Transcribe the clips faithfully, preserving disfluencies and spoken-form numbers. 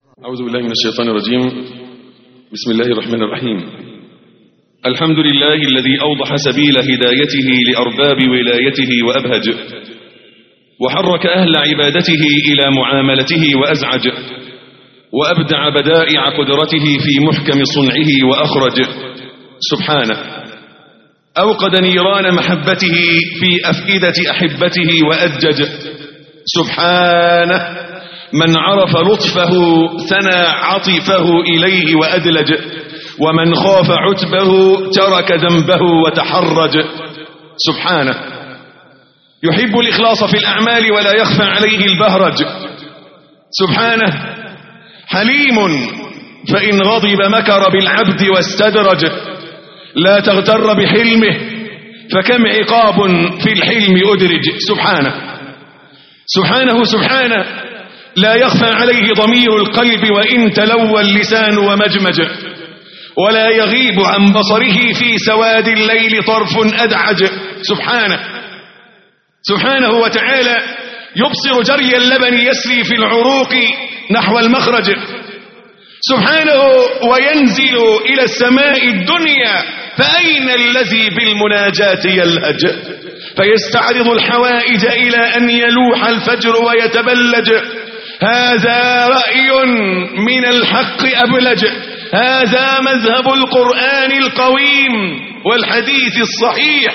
أعوذ بالله من الشيطان الرجيم. بسم الله الرحمن الرحيم. الحمد لله الذي أوضح سبيل هدايته لأرباب ولايته وأبهج، وحرك أهل عبادته إلى معاملته وأزعج، وأبدع بدائع قدرته في محكم صنعه وأخرج. سبحانه أوقد نيران محبته في أفئدة أحبته وأدجج. سبحانه من عرف لطفه ثنى عطفه إليه وأدلج، ومن خاف عتبه ترك ذنبه وتحرج. سبحانه يحب الإخلاص في الأعمال ولا يخفى عليه البهرج. سبحانه حليم فإن غضب مكر بالعبد واستدرج، لا تغتر بحلمه فكم عقاب في الحلم أدرج. سبحانه سبحانه سبحانه لا يخفى عليه ضمير القلب وإن تلوى اللسان ومجمج، ولا يغيب عن بصره في سواد الليل طرف أدعج. سبحانه سبحانه وتعالى يبصر جري اللبن يسري في العروق نحو المخرج. سبحانه وينزل إلى السماء الدنيا فأين الذي بالمناجاة يلهج، فيستعرض الحوائج إلى أن يلوح الفجر ويتبلج. هذا رأي من الحق أبلج، هذا مذهب القرآن القويم والحديث الصحيح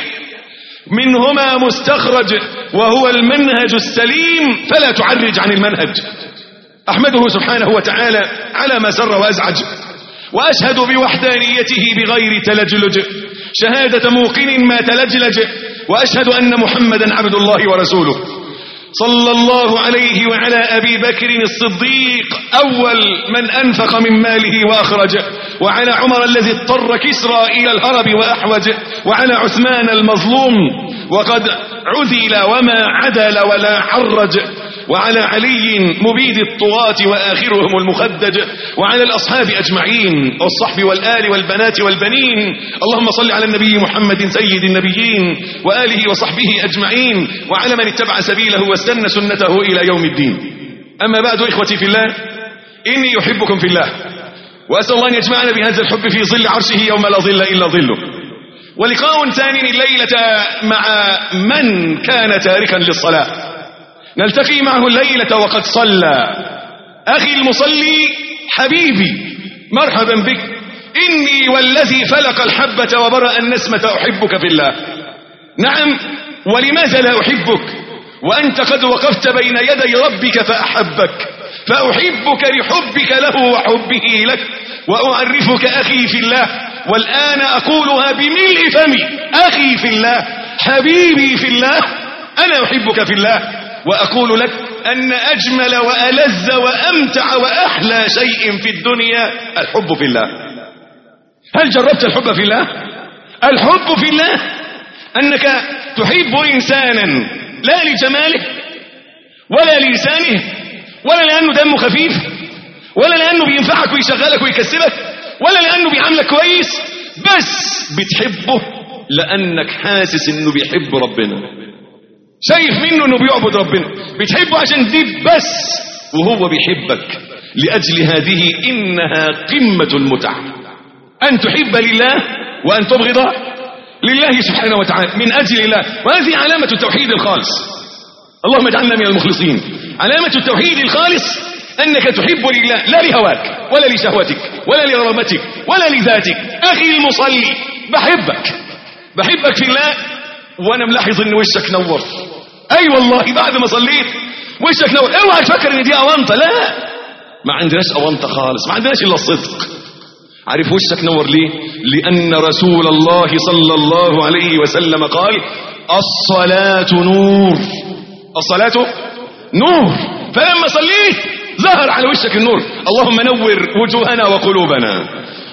منهما مستخرج، وهو المنهج السليم فلا تعرج عن المنهج. أحمده سبحانه وتعالى على ما سر وأزعج، وأشهد بوحدانيته بغير تلجلج شهادة موقن ما تلجلج، وأشهد أن محمدا عبد الله ورسوله صلى الله عليه وعلى أبي بكر الصديق أول من أنفق من ماله وأخرج، وعلى عمر الذي اضطر كسرى إلى الهرب وأحوج، وعلى عثمان المظلوم وقد عذل وما عدل ولا عرج، وعلى علي مبيد الطغاة وآخرهم المخدج، وعلى الأصحاب أجمعين والصحب والآل والبنات والبنين. اللهم صل على النبي محمد سيد النبيين وآله وصحبه أجمعين، وعلى من اتبع سبيله واستنى سنته إلى يوم الدين. أما بعد إخوتي في الله، إني يحبكم في الله، وأسأل الله أن يجمعنا بهذا الحب في ظل عرشه يوم لا ظل إلا ظله. ولقاء ثاني الليلة مع من كان تاركا للصلاة، نلتقي معه الليلة وقد صلى. أخي المصلي حبيبي مرحبا بك، إني والذي فلق الحبة وبرأ النسمة أحبك في الله. نعم، ولماذا لا أحبك وأنت قد وقفت بين يدي ربك فأحبك، فأحبك لحبك له وحبه لك، وأعرفك أخي في الله، والآن أقولها بملء فمي، أخي في الله، حبيبي في الله، أنا أحبك في الله، وأقول لك أن أجمل وألذ وأمتع وأحلى شيء في الدنيا الحب في الله. هل جربت الحب في الله؟ الحب في الله أنك تحب إنسانا لا لجماله ولا للسانه ولا لأنه دمه خفيف ولا لأنه بينفعك ويشغلك ويكسبك ولا لأنه بيعاملك كويس، بس بتحبه لأنك حاسس أنه بيحب ربنا، شايف منه أنه بيعبد ربنا، بتحبه عشان دي بس، وهو بيحبك لأجل هذه. إنها قمة المتعة أن تحب لله وأن تبغض لله سبحانه وتعالى من أجل الله، وهذه علامة التوحيد الخالص. اللهم اجعلنا من المخلصين. علامة التوحيد الخالص أنك تحب لله، لا لهواك ولا لشهوتك ولا لرغبتك ولا لذاتك. أخي المصلي بحبك بحبك في الله، وأنا ملاحظ أن وشك نور. أي أيوة والله بعد ما صليت وشك نور. اوعى تفكر أن دي أونطة، لا، ما عندناش أونطة خالص، ما عندناش إلا الصدق. عارف وشك نور ليه؟ لأن رسول الله صلى الله عليه وسلم قال الصلاة نور، الصلاة نور. فلما صليت ظهر على وشك النور. اللهم نور وجوهنا وقلوبنا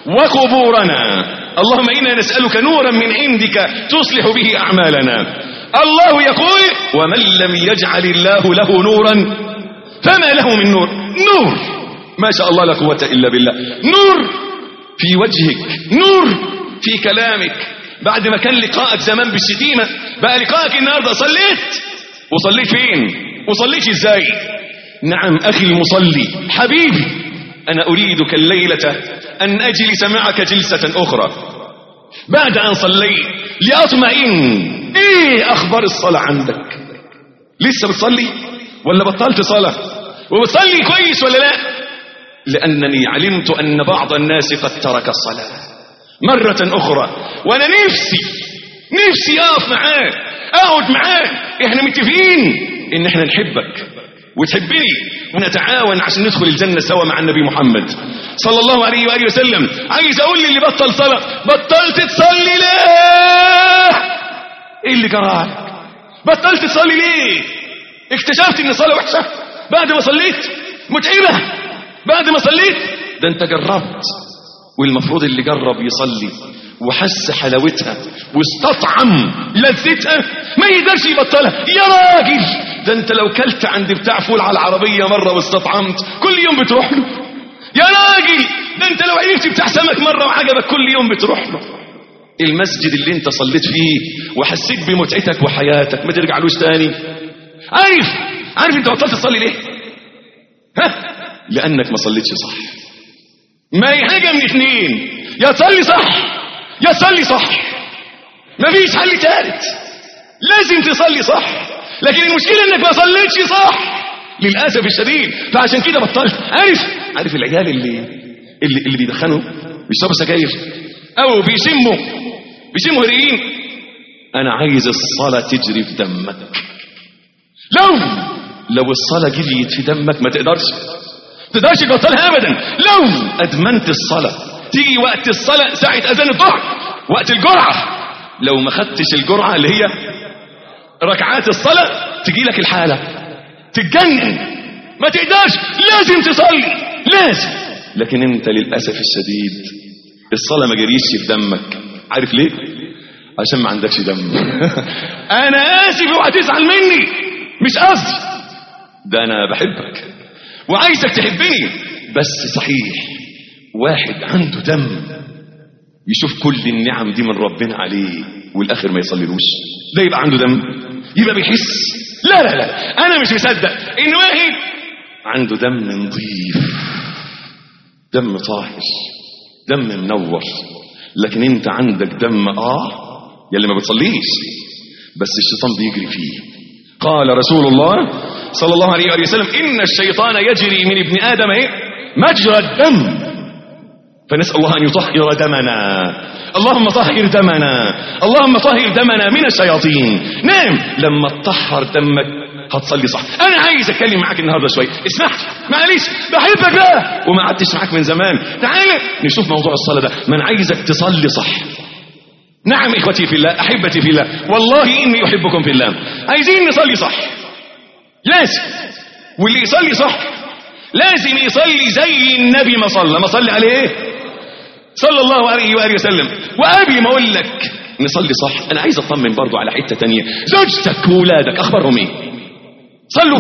وقبورنا، اللهم إنا نسألك نورا من عندك تصلح به أعمالنا. الله يقول ومن لم يجعل الله له نورا فما له من نور. نور ما شاء الله لا قوة إلا بالله. نور في وجهك، نور في كلامك. بعد ما كان لقاءك زمان بالشتيمة بقى لقاءك النهاردة صليت. وصليت فين؟ وصليت ازاي؟ نعم أخي المصلي حبيبي أنا أريدك الليلة أن أجلس معك جلسة أخرى بعد أن صليت لأطمئن. إيه أخبار الصلاة عندك؟ لسه بتصلي ولا بطلت صلاة؟ وبتصلي كويس ولا لا؟ لأنني علمت أن بعض الناس قد ترك الصلاة مرة أخرى، وأنا نفسي نفسي أقف معاك أقعد معاك. إحنا متفقين إن إحنا نحبك وتحبني ونتعاون عشان ندخل الجنة سوا مع النبي محمد صلى الله عليه وآله وسلم. عايز أقول لي اللي بطل صلاة، بطلت تصلي ليه؟ إيه اللي جرالك؟ بطلت تصلي ليه؟ اكتشفت إن الصلاة وحشة بعد ما صليت؟ متعبة بعد ما صليت؟ ده أنت جربت، والمفروض اللي جرب يصلي وحس حلاوتها واستطعم لذتها ما يقدرش يبطلها. يا راجل ده انت لو كلت عند بتاع فول على العربية مرة واستطعمت كل يوم بتروح له. يا راجل ده انت لو عرفت بتاع سمك مرة وعجبك كل يوم بتروح له. المسجد اللي انت صليت فيه وحسيت بمتعتك وحياتك ما ترجعلوش تاني. عارف عارف انت بطلت تصلي ليه؟ ها؟ لانك ما صليتش صح. ما هي حاجة من اثنين، يا تصلي صح يا تصلي صح، مفيش حل ثالث. لازم تصلي صح، لكن المشكلة انك ما صليتش صح للأسف الشديد، فعشان كده بطلت. عارف عارف العيال اللي اللي, اللي بيدخنوا بيشربوا سجاير او بيشموا بيشموا هيروين، انا عايز الصلاة تجري في دمك. لو لو الصلاة جريت في دمك ما تقدرش تقدرش تبطلها ابدا. لو ادمنت الصلاة تيجي وقت الصلاة ساعة اذان الظهر وقت الجرعة، لو ما خدتش الجرعة اللي هي ركعات الصلاة تجي لك الحالة تتجنن ما تقدرش، لازم تصلي لازم. لكن انت للأسف الشديد الصلاة ما جريش في دمك. عارف ليه؟ عشان ما عندكش دم. انا اسف وهتزعل مني، مش قصدي، ده انا بحبك وعايزك تحبني، بس صحيح واحد عنده دم يشوف كل النعم دي من ربنا عليه والاخر ما يصليلوش، ده يبقى عنده دم؟ يبقى بيحس؟ لا لا لا، انا مش مصدق ان واحد عنده دم نظيف، دم طاهر، دم منور، لكن انت عندك دم اه يلي ما بتصليش بس الشيطان بيجري فيه. قال رسول الله صلى الله عليه وآله وسلم إن الشيطان يجري من ابن آدم ايه مجرى الدم، فنسأل الله أن يطهر دمنا. اللهم طهر دمنا، اللهم طهر دمنا من الشياطين. نعم لما تطهر دمك هتصلي صح. أنا عايز أتكلم معاك النهاردة شوي، اسمحت معلش بحبك بقى وما قعدتش معاك من زمان. تعالى نشوف موضوع الصلاة ده، من عايزك تصلي صح. نعم إخوتي في الله، أحبتي في الله، والله إني أحبكم في الله. عايزين نصلي صح لازم، واللي يصلي صح لازم يصلي زي النبي ما صلى ما صلي عليه صلى الله عليه وآله وسلم. وأبي ما أقول لك نصلي صح أنا عايز أطمن برضو على حتة تانية. زوجتك وولادك أخبارهم إيه؟ صلوا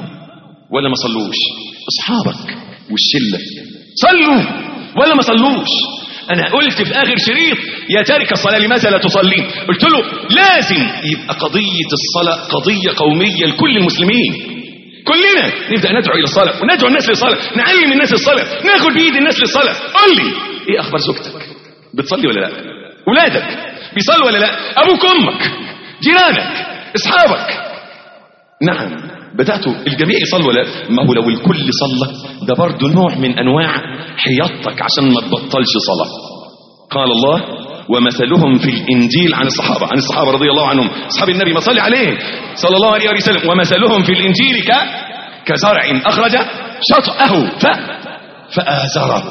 ولا ما صلوش؟ أصحابك والشلة صلوا ولا ما صلوش؟ أنا قلت في آخر شريط يا تارك الصلاة لماذا لا تصلين؟ قلت له لازم يبقى قضية الصلاة قضية قومية لكل المسلمين، كلنا نبدأ ندعو إلى الصلاة وندعو الناس للصلاة، نعلم الناس الصلاة، ناخد بإيد الناس للصلاة. قل لي إيه أخبار زوجتك؟ بتصلي ولا لا؟ أولادك بيصلوا ولا لا؟ أبوك أمك جيرانك أصحابك؟ نعم بدأتوا الجميع يصلوا ولا لا؟ ما هو لو الكل صلى ده برضو نوع من أنواع حياتك عشان ما تبطلش صلاة. قال الله ومثلهم في الإنجيل عن الصحابة عن الصحابة رضي الله عنهم أصحاب النبي ما صلي عليه صلى الله عليه وسلم، ومثلهم في الإنجيل ك... كزرع أخرج شطأه ف... فآزره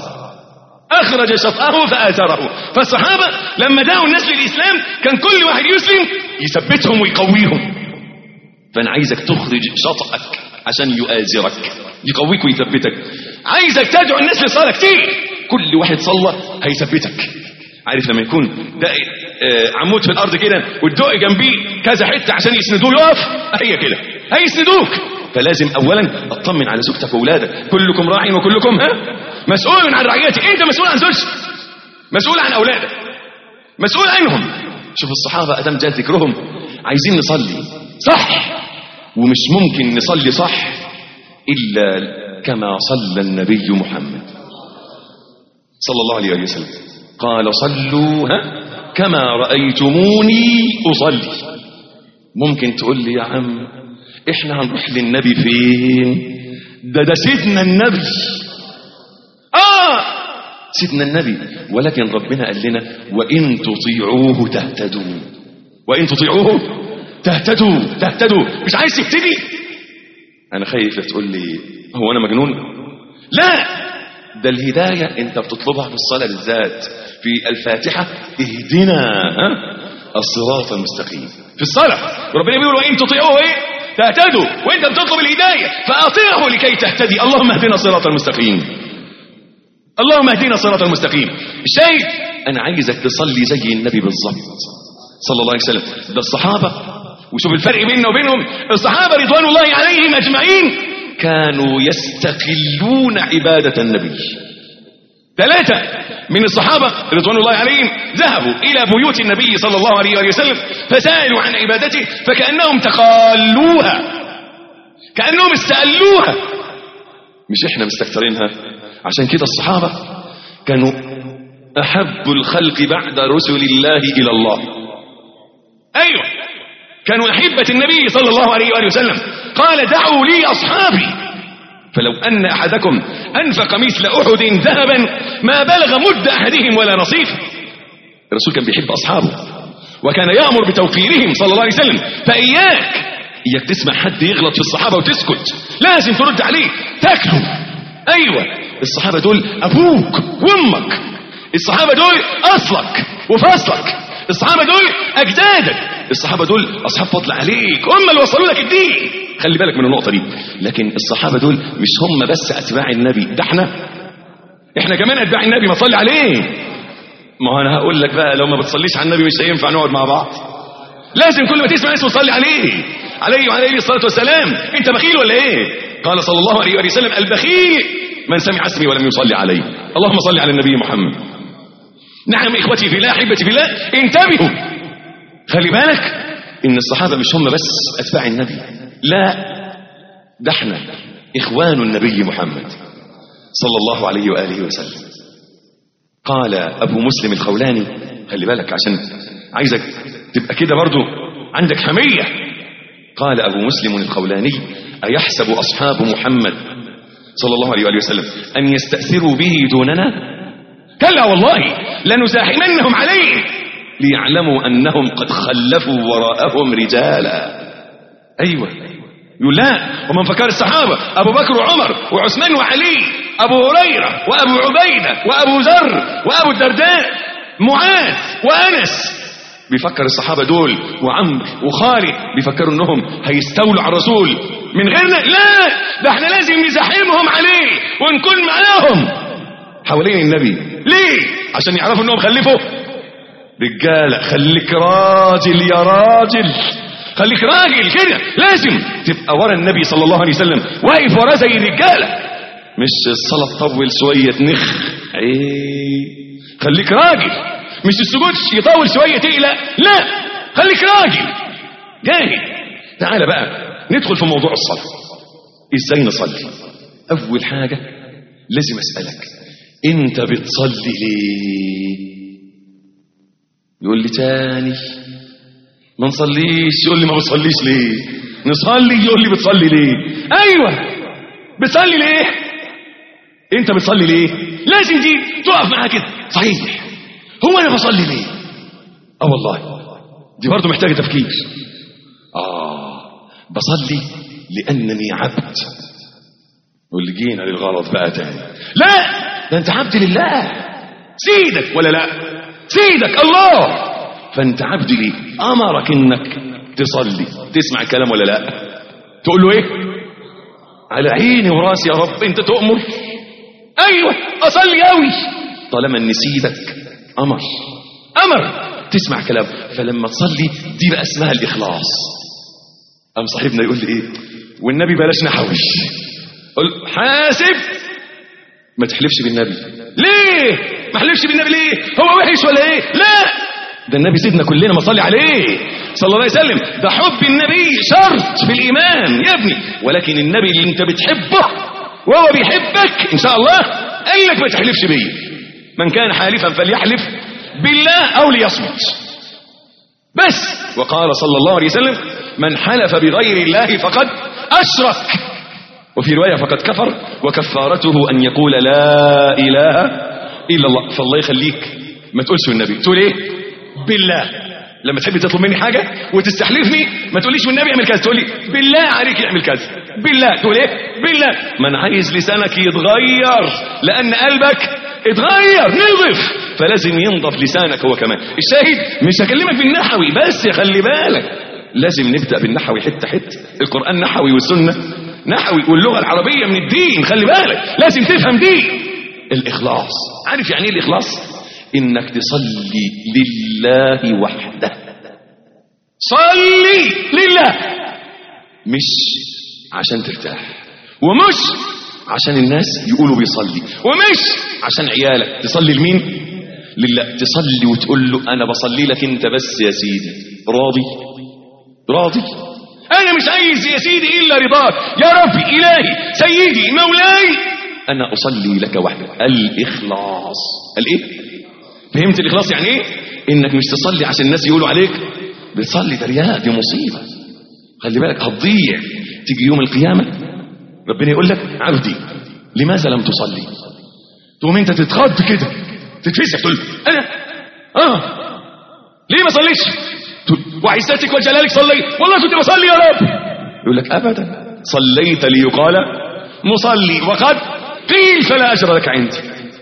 أخرج شطأه فآزره. فالصحابة لما دعوا الناس للإسلام كان كل واحد يسلم يثبتهم ويقويهم، فأنا عايزك تخرج شطأك عشان يؤازرك يقويك ويثبتك. عايزك تدعو الناس للصلاة كتير، كل واحد صلى هيثبتك. عارف لما يكون ده عمود في الأرض كده والدق جنبيه كذا حتة عشان يسندوه يقف، هي كده هيسندوك. فلازم أولا اطمن على زوجتك وأولادك، كلكم راع وكلكم ها مسؤول عن رعيتك. انت مسؤول عن زوجتك، مسؤول عن أولادك، مسؤول عنهم. شوف الصحابة أدام جاء ذكرهم عايزين نصلي صح، ومش ممكن نصلي صح إلا كما صلى النبي محمد صلى الله عليه وسلم قال صلوا كما رأيتموني أصلي. ممكن تقول لي يا عم احنا هنروح للنبي فين؟ ده ده سيدنا النبي. اه سيدنا النبي، ولكن ربنا قال لنا وإن تطيعوه تهتدوا، وإن تطيعوه تهتدوا تهتدوا. مش عايز تهتدي؟ انا خايف تقول لي هو انا مجنون. لا، ده الهداية انت بتطلبها في الصلاة بالذات في الفاتحة، اهدنا الصراط المستقيم. في الصلاة ربنا بيقول وإن تطيعوه ايه تهتدوا، وانت بتطلب الهداية فأطيعه لكي تهتدي. اللهم اهدنا الصراط المستقيم، اللهم اهدنا الصراط المستقيم. الشاهد انا عايزك تصلي زي النبي بالظبط صلى الله عليه وسلم. ده الصحابة، وشوف الفرق بيننا وبينهم. الصحابة رضوان الله عليهم اجمعين كانوا يستقلون عبادة النبي. ثلاثة من الصحابة رضوان الله عليهم ذهبوا إلى بيوت النبي صلى الله عليه وسلم فسألوا عن عبادته فكأنهم تقالوها، كأنهم استقلوها، مش احنا مستكترينها. عشان كده الصحابة كانوا أحب الخلق بعد رسل الله إلى الله. أيوة، كانوا أحبة النبي صلى الله عليه وآله وسلم. قال دعوا لي أصحابي فلو أن أحدكم أنفق مثل أحد ذهبا ما بلغ مد أحدهم ولا نصيفه. الرسول كان بيحب أصحابه وكان يأمر بتوقيرهم صلى الله عليه وسلم. فإياك إياك تسمع حد يغلط في الصحابة وتسكت، لازم ترد عليه تاكله. أيوة، الصحابة دول أبوك وأمك، الصحابة دول أصلك وفصلك، الصحابة دول أجدادك، الصحابة دول أصحاب فضل عليك، هم اللي وصلوا لك الدين. خلي بالك من النقطة دي. لكن الصحابة دول مش هم بس أتباع النبي، ده احنا احنا كمان أتباع النبي، ما تصلي عليه. ما هو أنا هقول لك بقى لو ما بتصليش على النبي مش هينفع نقعد مع بعض. لازم كل ما تسمع اسمه تصلي عليه عليه وعليه الصلاة والسلام. انت بخيل ولا ايه؟ قال صلى الله عليه وسلم البخيل من سمع اسمي ولم يصلي عليه. اللهم صل على النبي محمد. نعم إخوتي في الله، أحبتي في الله، انتبهوا، خلي بالك إن الصحابة مش هم بس أتباع النبي، لا، ده احنا إخوان النبي محمد صلى الله عليه وآله وسلم. قال أبو مسلم الخولاني، خلي بالك عشان عايزك تبقى كده برضو عندك حمية. قال أبو مسلم الخولاني أيحسب أصحاب محمد صلى الله عليه وآله وسلم أن يستأثروا به دوننا؟ كلا والله لنزاحمنهم عليه ليعلموا أنهم قد خلفوا وراءهم رجالا. أيوة، يقول لا، ومن فكر الصحابة أبو بكر وعمر وعثمان وعلي، أبو هريرة وأبو عبيدة وأبو ذر وأبو الدرداء، معاذ وأنس، بيفكر الصحابة دول وعمرو وخالد بيفكروا أنهم هيستولوا على الرسول من غيرنا. لا، ده احنا لازم نزاحمهم عليه ونكون معاهم حوالين النبي. ليه؟ عشان يعرفوا انهم خلفوا رجاله. خليك راجل يا راجل، خليك راجل كده، لازم تبقى ورا النبي صلى الله عليه وسلم واقف وراه زي الرجاله، مش الصلاه تطول شويه نخ. ايه، خليك راجل، مش السجود يطول شويه تقلق، لا، خليك راجل جاهد. تعال بقى ندخل في موضوع الصلاه. ازاي نصلي؟ اول حاجه لازم اسالك، انت بتصلي ليه؟ يقول لي تاني ما نصليش، يقول لي ما بتصليش ليه؟ نصلي، يقول لي بتصلي ليه؟ ايوه، بتصلي ليه؟ انت بتصلي ليه؟ لازم دي تقف معاك كده. صحيح، هو انا بصلي ليه؟ اه والله دي برضه محتاجه تفكير. اه بصلي لانني عبد. يقول لي جينا للغلط بقى تاني. لا، ده انت عبد لله، سيدك ولا لا؟ سيدك الله، فانت عبد ليه؟ امرك انك تصلي، تسمع الكلام ولا لا؟ تقول له ايه؟ على عيني وراسي يا رب، انت تؤمر. ايوه اصلي قوي، طالما ان سيدك امر امر تسمع كلام. فلما تصلي دي بقى اسمها الاخلاص. قام صاحبنا يقول لي ايه؟ والنبي بلاش نحوش. قل حاسب، ما تحلفش بالنبي. ليه ما احلفش بالنبي؟ ليه؟ هو وحش ولا ايه؟ لا، ده النبي سيدنا كلنا ما صلي عليه صلى الله عليه وسلم. ده حب النبي شرط في الايمان يا ابني، ولكن النبي اللي انت بتحبه وهو بيحبك ان شاء الله قال لك ما تحلفش بيه، من كان حالفا فليحلف بالله أو ليصمت بس. وقال صلى الله عليه وسلم من حلف بغير الله فقد أشرك، وفي رواية فقد كفر، وكفارته أن يقول لا إله إلا الله. فالله يخليك ما تقولش النبي، تقول إيه؟ بالله. لما تحب تطلب مني حاجة وتستحلفني ما تقوليش والنبي اعمل كذا، تقول لي بالله عليك اعمل كذا، بالله. تقول ايه؟ بالله. من عايز لسانك يتغير لأن قلبك اتغير نظف، فلازم ينضف لسانك هو كمان. الشاهد مش هكلمك بالنحوي بس، خلي بالك لازم نبدأ بالنحوي حتة حتة. القرآن نحوي والسنة نحوي واللغة العربية من الدين، خلي بالك لازم تفهم دي. الإخلاص، عارف يعني ايه الإخلاص؟ إنك تصلي لله وحده. صلي لله، مش عشان ترتاح، ومش عشان الناس يقولوا بيصلي، ومش عشان عيالك. تصلي لمين؟ لله. تصلي وتقول له أنا بصلي لك أنت بس يا سيدي، راضي؟ راضي؟ أنا مش عايز يا سيدي إلا رضاك يا ربي إلهي سيدي مولاي، أنا أصلي لك وحدك. الإخلاص. الإيه؟ فهمت الإخلاص يعني إيه؟ إنك مش تصلي عشان الناس يقولوا عليك بتصلي، ده رياء، دي مصيبة، خلي بالك هتضيع. تيجي يوم القيامة ربنا يقول لك عبدي لماذا لم تصلي؟ تقوم انت تتخض كده تتفزع تقول انا اه ليه ما صليتش؟ وعزتك وجلالك صليت، والله كنت بصلي يا رب. يقول لك ابدا، صليت ليقال مصلي وقد قيل فلا اجر لك عندي.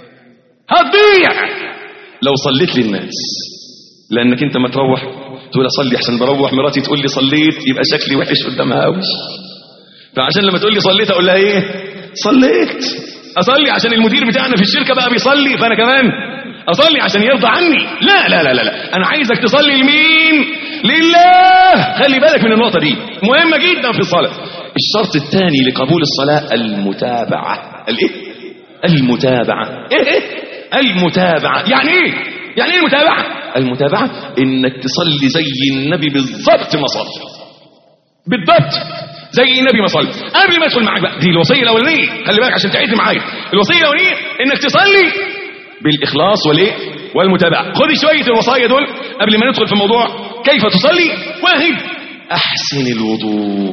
هتضيع لو صليت للناس، لانك انت ما تروح تقول اصلي عشان بروح مراتي تقول لي صليت يبقى شكلي وحش قدامها قوي، فعشان لما تقول لي صليت اقول لها ايه؟ صليت. اصلي عشان المدير بتاعنا في الشركه بقى بيصلي فانا كمان اصلي عشان يرضى عني. لا لا لا لا, لا. انا عايزك تصلي لمين؟ لله. خلي بالك من النقطه دي مهمه جدا في الصلاه. الشرط الثاني لقبول الصلاه المتابعه. الايه؟ المتابعه. ايه ايه؟ المتابعه يعني ايه؟ يعني ايه المتابعه؟ المتابعه انك تصلي زي النبي بالضبط ما صلى، بالضبط زي النبي ما صلى. قبل ما ادخل معاك بقى، دي الوصيه الاولانيه، خلي بالك عشان تعد معايا. الوصيه الاولانيه انك تصلي بالاخلاص والايه؟ والمتابعه. خد شويه الوصايا دول قبل ما ندخل في موضوع كيف تصلي. واحد، احسن الوضوء.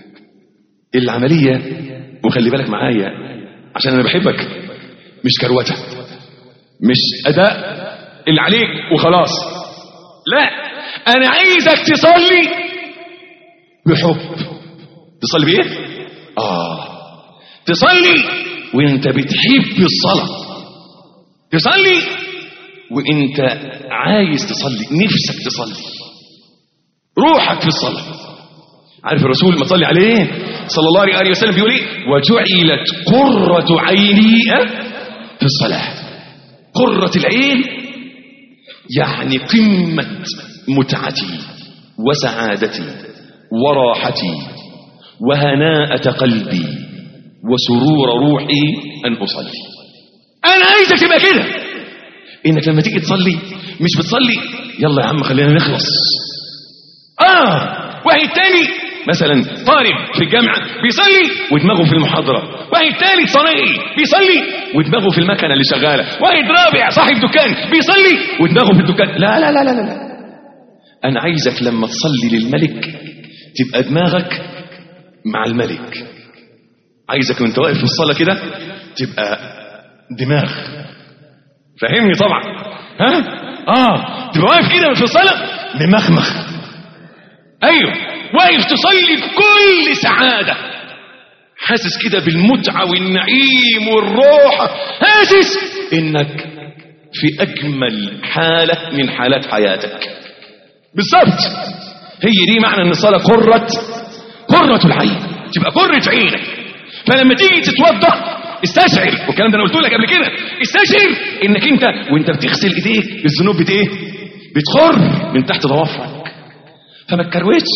العمليه، وخلي بالك معايا عشان انا بحبك، مش كروته، مش اداء اللي عليك وخلاص، لا، انا عايزك تصلي بحب. تصلي بايه؟ اه تصلي وانت بتحب الصلاه، تصلي وانت عايز تصلي، نفسك تصلي، روحك في الصلاه. عارف الرسول ما صلي عليه صلى الله عليه وسلم بيقول ايه؟ وجعلت قرة عيني في الصلاه. قرة العين يعني قمة متعتي وسعادتي وراحتي وهناءة قلبي وسرور روحي أن أصلي. أنا عايزك تبقى كده، إنك لما تيجي تصلي مش بتصلي يلا يا عم خلينا نخلص. آه واحد تاني مثلا طالب في الجامعة بيصلي ودماغه في المحاضرة، واحد تالت صنايعي بيصلي ودماغه في المكنة اللي شغالة، واحد رابع صاحب دكان بيصلي ودماغه في الدكان. لا لا لا لا لا، أنا عايزك لما تصلي للملك تبقى دماغك مع الملك. عايزك وانت واقف في الصلاة كده تبقى دماغ، فهمني طبعا، ها؟ اه تبقى واقف كده في الصلاة ممخمخ، ايوه، واقف تصلي بكل سعادة، حاسس كده بالمتعة والنعيم والروحة، حاسس انك في اجمل حالة من حالات حياتك بالظبط. هي دي معنى ان الصلاة قرة قرة العين، تبقى قرة عينك. فلما تيجي تتوضا استشعر، والكلام ده انا قلت لك قبل كده، استشعر انك انت وانت بتغسل ايديك الذنوب بت ايه؟ بتخر من تحت ضوافرك، فما تكروتش،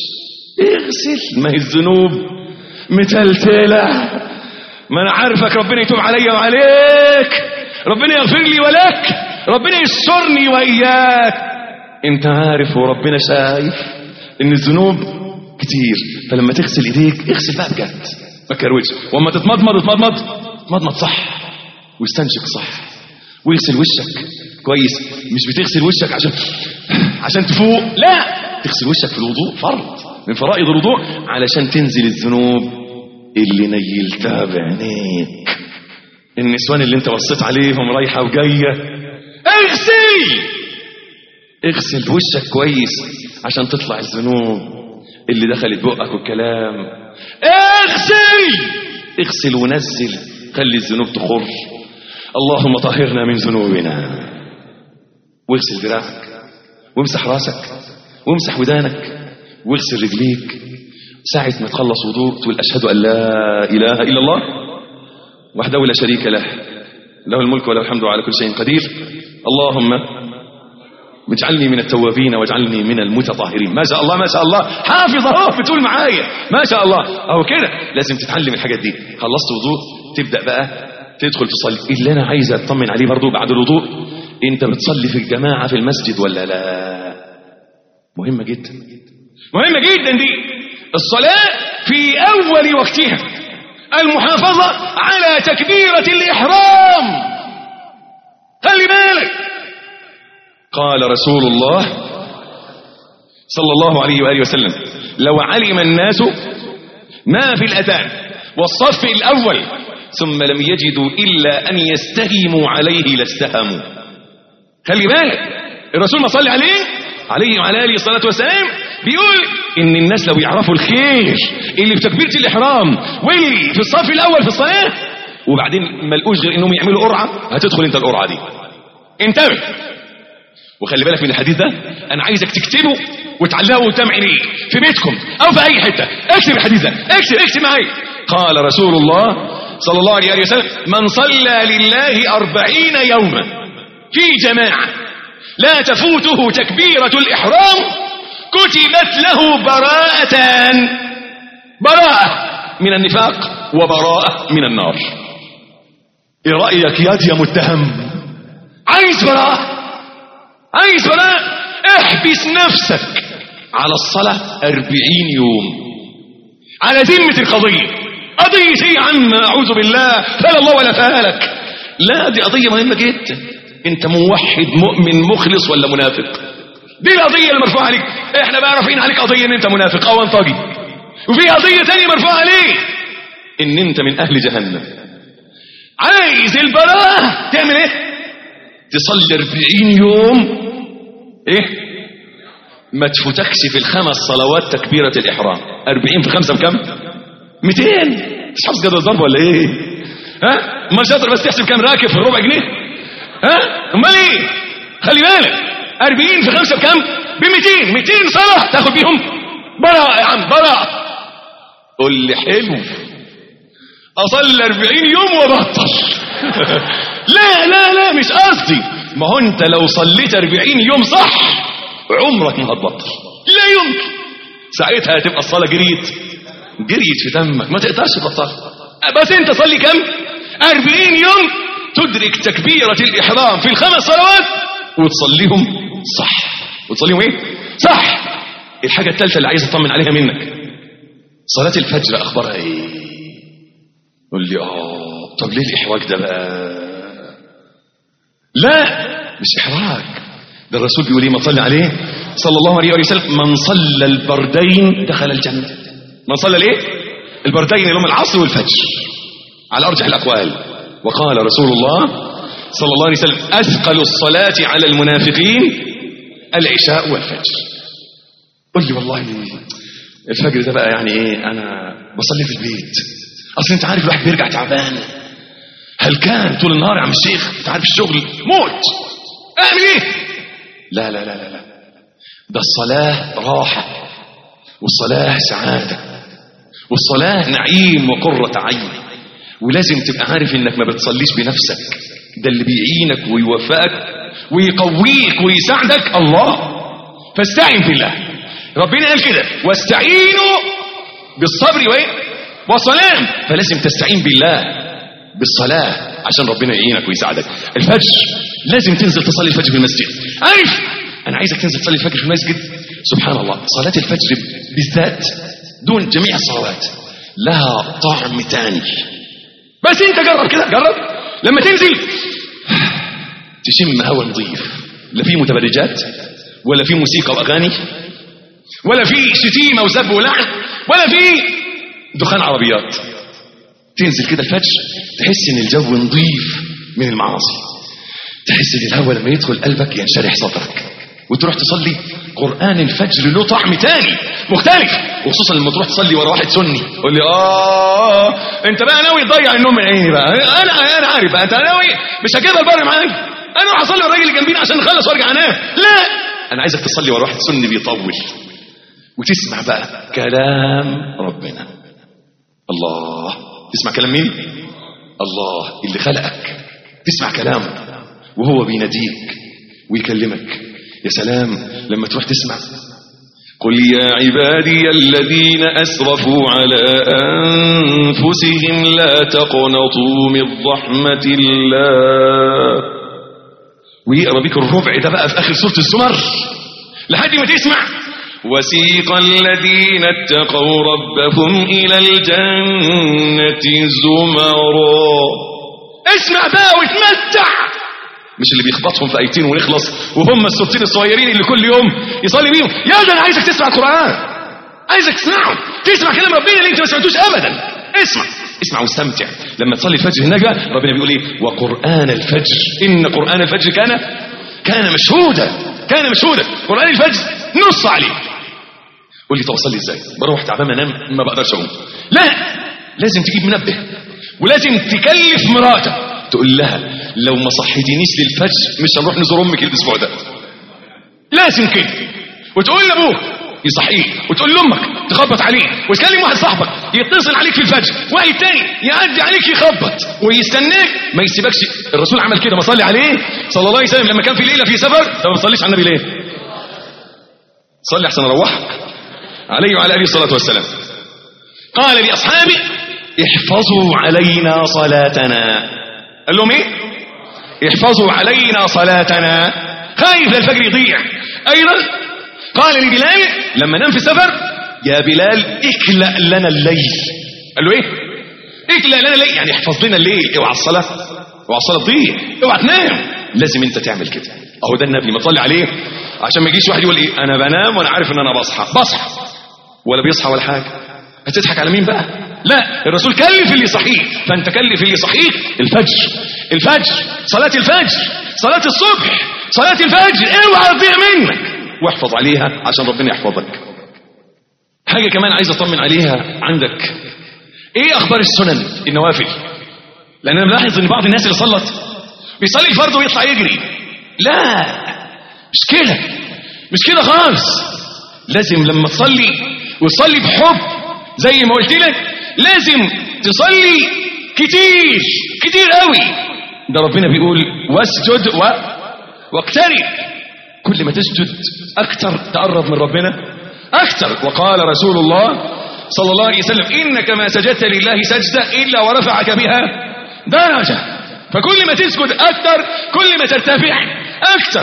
اغسل، ما هي الذنوب متلتله، ما انا عارفك، ربنا يتوب عليا وعليك، ربنا يغفر لي ولك، ربنا يسترني واياك. انت عارف وربنا شايف ان الذنوب كتير، فلما تغسل ايديك اغسل بقى بجد، ما تكروتش. واما تتمضمض وتمضمض تمضمض صح، واستنشق صح، واغسل وشك كويس. مش بتغسل وشك عشان عشان تفوق، لا، تغسل وشك في الوضوء فرض من فرائض الوضوء علشان تنزل الذنوب اللي نيلتها بعينيك. النسوان اللي انت بصيت عليهم رايحة وجاية، اغسل اغسل وشك كويس عشان تطلع الذنوب اللي دخلت بقك والكلام. اغسل اغسل ونزل، خلي الذنوب تخر. اللهم طهرنا من ذنوبنا. واغسل دراعك وامسح راسك وامسح ودانك واغسل رجليك. ساعة ما تخلص وضوء تقول أشهد أن لا إله إلا الله وحده لا شريك له، له الملك وله الحمد على كل شيء قدير. اللهم اجعلني من التوابين واجعلني من المتطهرين. ما شاء الله ما شاء الله، حافظ اهو بتقول معايا ما شاء الله اهو كده. لازم تتعلم الحاجات دي. خلصت وضوء تبدأ بقى تدخل تصلي. اللي انا عايز اطمن عليه برضو بعد الوضوء، انت بتصلي في الجماعة في المسجد ولا لا؟ مهمة جدا مهمة جدا دي الصلاة في اول وقتها، المحافظة على تكبيرة الإحرام. خلي بالك، قال رسول الله صلى الله عليه وآله وسلم: لو علم الناس ما في الأذان والصف الأول ثم لم يجدوا إلا أن يستهموا عليه لاستهموا. خلي بالك، الرسول ما صلي عليه عليه وعلى آله الصلاة والسلام بيقول إن الناس لو يعرفوا الخير اللي في تكبيرة الإحرام واللي في الصف الأول في الصلاة وبعدين ما لقوش غير إنهم يعملوا قرعة، هتدخل أنت القرعة دي. انتبه وخلي بالك من الحديث ده، أنا عايزك تكتبه وتعلقه قدام عينيك في بيتكم أو في أي حتة. اكتب الحديث ده، اكتب اكتب معايا. قال رسول الله صلى الله عليه وسلم: من صلى لله أربعين يوما في جماعة لا تفوته تكبيرة الإحرام كتبت له براءتان، براءة من النفاق وبراءة من النار. ايه رأيك يا يا متهم؟ عايز براءة؟ عايز براءة؟ احبس نفسك على الصلاة أربعين يوم على ذمة القضية. قضية ايه يا عم؟ أعوذ بالله، فلا الله ولا فالك. لا، دي قضية مهمة جدا. انت موحد مؤمن مخلص ولا منافق؟ دي القضية اللي مرفوعة عليك. احنا بقى رافعين عليك قضية ان انت منافق او انطجي، وفي قضية تانية مرفوعة عليك ان انت من اهل جهنم. عايز البراءة تعمل ايه؟ تصلي أربعين يوم ايه؟ ما تفوتكش في الخمس صلوات تكبيرة الإحرام. أربعين في خمسة بكم؟ مئتين. مش حافظ جدول الضرب ولا ايه؟ ها؟ امال شاطر بس تحسب كام راكب في الربع جنيه؟ ها؟ امال ايه؟ خلي بالك، أربعين في خمسة بكم؟ بمئتين. مئتين صلاة تاخد بيهم براءة يا عم، براءة. قول لي حلو، اصلي أربعين يوم وبطل. لا لا لا مش قصدي. ما هو انت لو صليت أربعين يوم صح عمرك ما هتبطل، لا يمكن. ساعتها هتبقى الصلاة جريت جريت في دمك، ما تقدرش تبطلها. بس انت صلي كم؟ أربعين يوم تدرك تكبيرة الإحرام في الخمس صلوات وتصليهم صح. وتصليهم ايه؟ صح. الحاجة الثالثة اللي عايز اطمن عليها منك، صلاة الفجر اخبارها ايه؟ قول لي اه طب ليه الاحراج ده بقى؟ لا مش احراج، ده الرسول بيقول ايه؟ ما صلى عليه صلى الله عليه وسلم: من صلى البردين دخل الجنة. من صلى الايه؟ البردين اللي هم العصر والفجر على ارجح الاقوال. وقال رسول الله صلى الله عليه وسلم: اثقل الصلاة على المنافقين العشاء والفجر. قل لي والله الفجر ده بقى يعني ايه؟ انا بصلي في البيت. اصل انت عارف الواحد بيرجع تعبان، هل كان طول النهار يا عم الشيخ؟ انت عارف الشغل موت، اعمل ايه؟ لا لا لا لا لا، ده الصلاة راحة، والصلاة سعادة، والصلاة نعيم وقرة عين. ولازم تبقى عارف انك ما بتصليش بنفسك، ده اللي بيعينك ويوفقك ويقويك ويساعدك الله. فاستعين بالله. ربنا قال كده: واستعينوا بالصبر وايه؟ والصلاة. فلازم تستعين بالله بالصلاة عشان ربنا يعينك ويساعدك. الفجر لازم تنزل تصلي الفجر في المسجد. عارف انا عايزك تنزل تصلي الفجر في المسجد. سبحان الله، صلاة الفجر بالذات دون جميع الصلوات لها طعم تاني. بس انت جرب كده، جرب لما تنزل تشم هوا نظيف، لا في متبرجات ولا في موسيقى واغاني ولا في شتيمه وسب ولعن ولا في دخان عربيات. تنزل كده الفجر تحس ان الجو نظيف من المعاصي، تحس ان الهوا لما يدخل قلبك ينشرح صدرك، وتروح تصلي. قرآن الفجر له طعم تاني مختلف، وخصوصا لما تروح تصلي ورا واحد سني. قول لي اه انت بقى ناوي تضيع النوم من عيني بقى. انا انا عارف بقى انت ناوي مش هجيبها البر معايا، انا اروح اصلي ورا الراجل اللي جنبينا عشان نخلص وارجع انام. لا، انا عايزك تصلي ورا واحد سني بيطول، وتسمع بقى كلام ربنا. الله، تسمع كلام مين؟ الله اللي خلقك، تسمع كلامه وهو بيناديك ويكلمك. يا سلام لما تروح تسمع قل يا عبادي الذين أسرفوا على أنفسهم لا تقنطوا من رحمة الله، ويقرأ بك الربع ده بقى في آخر سورة الزمر لحد ما تسمع وسيق الذين اتقوا ربهم إلى الجنة زمرا. اسمع بقى وتمتع، مش اللي بيخبطهم في ايتين ونخلص وهم السورتين الصغيرين اللي كل يوم يصلي بيهم. يا ده انا عايزك تسمع القرآن، عايزك تسمعه، تسمع كلام ربنا اللي انت ما سمعتوش ابدا. اسمع اسمع واستمتع. لما تصلي الفجر هناك بقى ربنا بيقول ايه؟ وقرآن الفجر إن قرآن الفجر كان كان مشهودا كان مشهودا. قرآن الفجر نص عليه. قول لي طب اصلي ازاي؟ بروح تعبان انام ما بقدرش اقوم. لا، لازم تجيب منبه، ولازم تكلف مراتك تقول لها لو ما صحيتينيش للفجر مش هنروح نزور امك الاسبوع ده. لازم كده. وتقول لابوك يصحيك، وتقول لامك تخبط عليه، وتكلم واحد صاحبك يتصل عليك في الفجر، واحد تاني يعدي عليك يخبط ويستناك ما يسيبكش. الرسول عمل كده، ما صلي عليه صلى الله عليه وسلم لما كان في ليله في سفر. طب ما تصليش على النبي ليه؟ صلي احسن اروحك عليه وعلى اله الصلاه والسلام. قال لاصحابه احفظوا علينا صلاتنا. قال لهم ايه؟ احفظوا علينا صلاتنا، خايف للفجر يضيع. ايضا قال لبلال لما نام في سفر يا بلال اكلأ لنا الليل. قال له ايه؟ اكلأ لنا الليل، يعني احفظ لنا الليل. اوعى الصلاه اوعى الصلاه تضيع، اوعى تنام. لازم انت تعمل كده. اهو ده النبي ما تصلي عليه، عشان ما يجيش واحد يقول ايه انا بنام وانا عارف ان انا بصحى. بصحى ولا بيصحى ولا حاجه. هتضحك على مين بقى؟ لا، الرسول كلف اللي صحيح، فانت كلف اللي صحيح. الفجر الفجر صلاة الفجر، صلاة الصبح، صلاة الفجر اوعى تضيع منك، واحفظ عليها عشان ربنا يحفظك. حاجة كمان عايز اطمن عليها عندك، ايه اخبار السنن النوافل؟ لان انا ملاحظ ان بعض الناس اللي صلت بيصلي الفرض ويطلع يجري. لا، مش كده مش كده خالص. لازم لما تصلي وتصلي بحب زي ما قلت لك، لازم تصلي كتير كتير قوي. ده ربنا بيقول واسجد و... واقترب. كل ما تسجد اكتر تقرب من ربنا اكتر. وقال رسول الله صلى الله عليه وسلم انك ما سجدت لله سجدة الا ورفعك بها درجة. فكل ما تسجد اكتر كل ما ترتفع اكتر.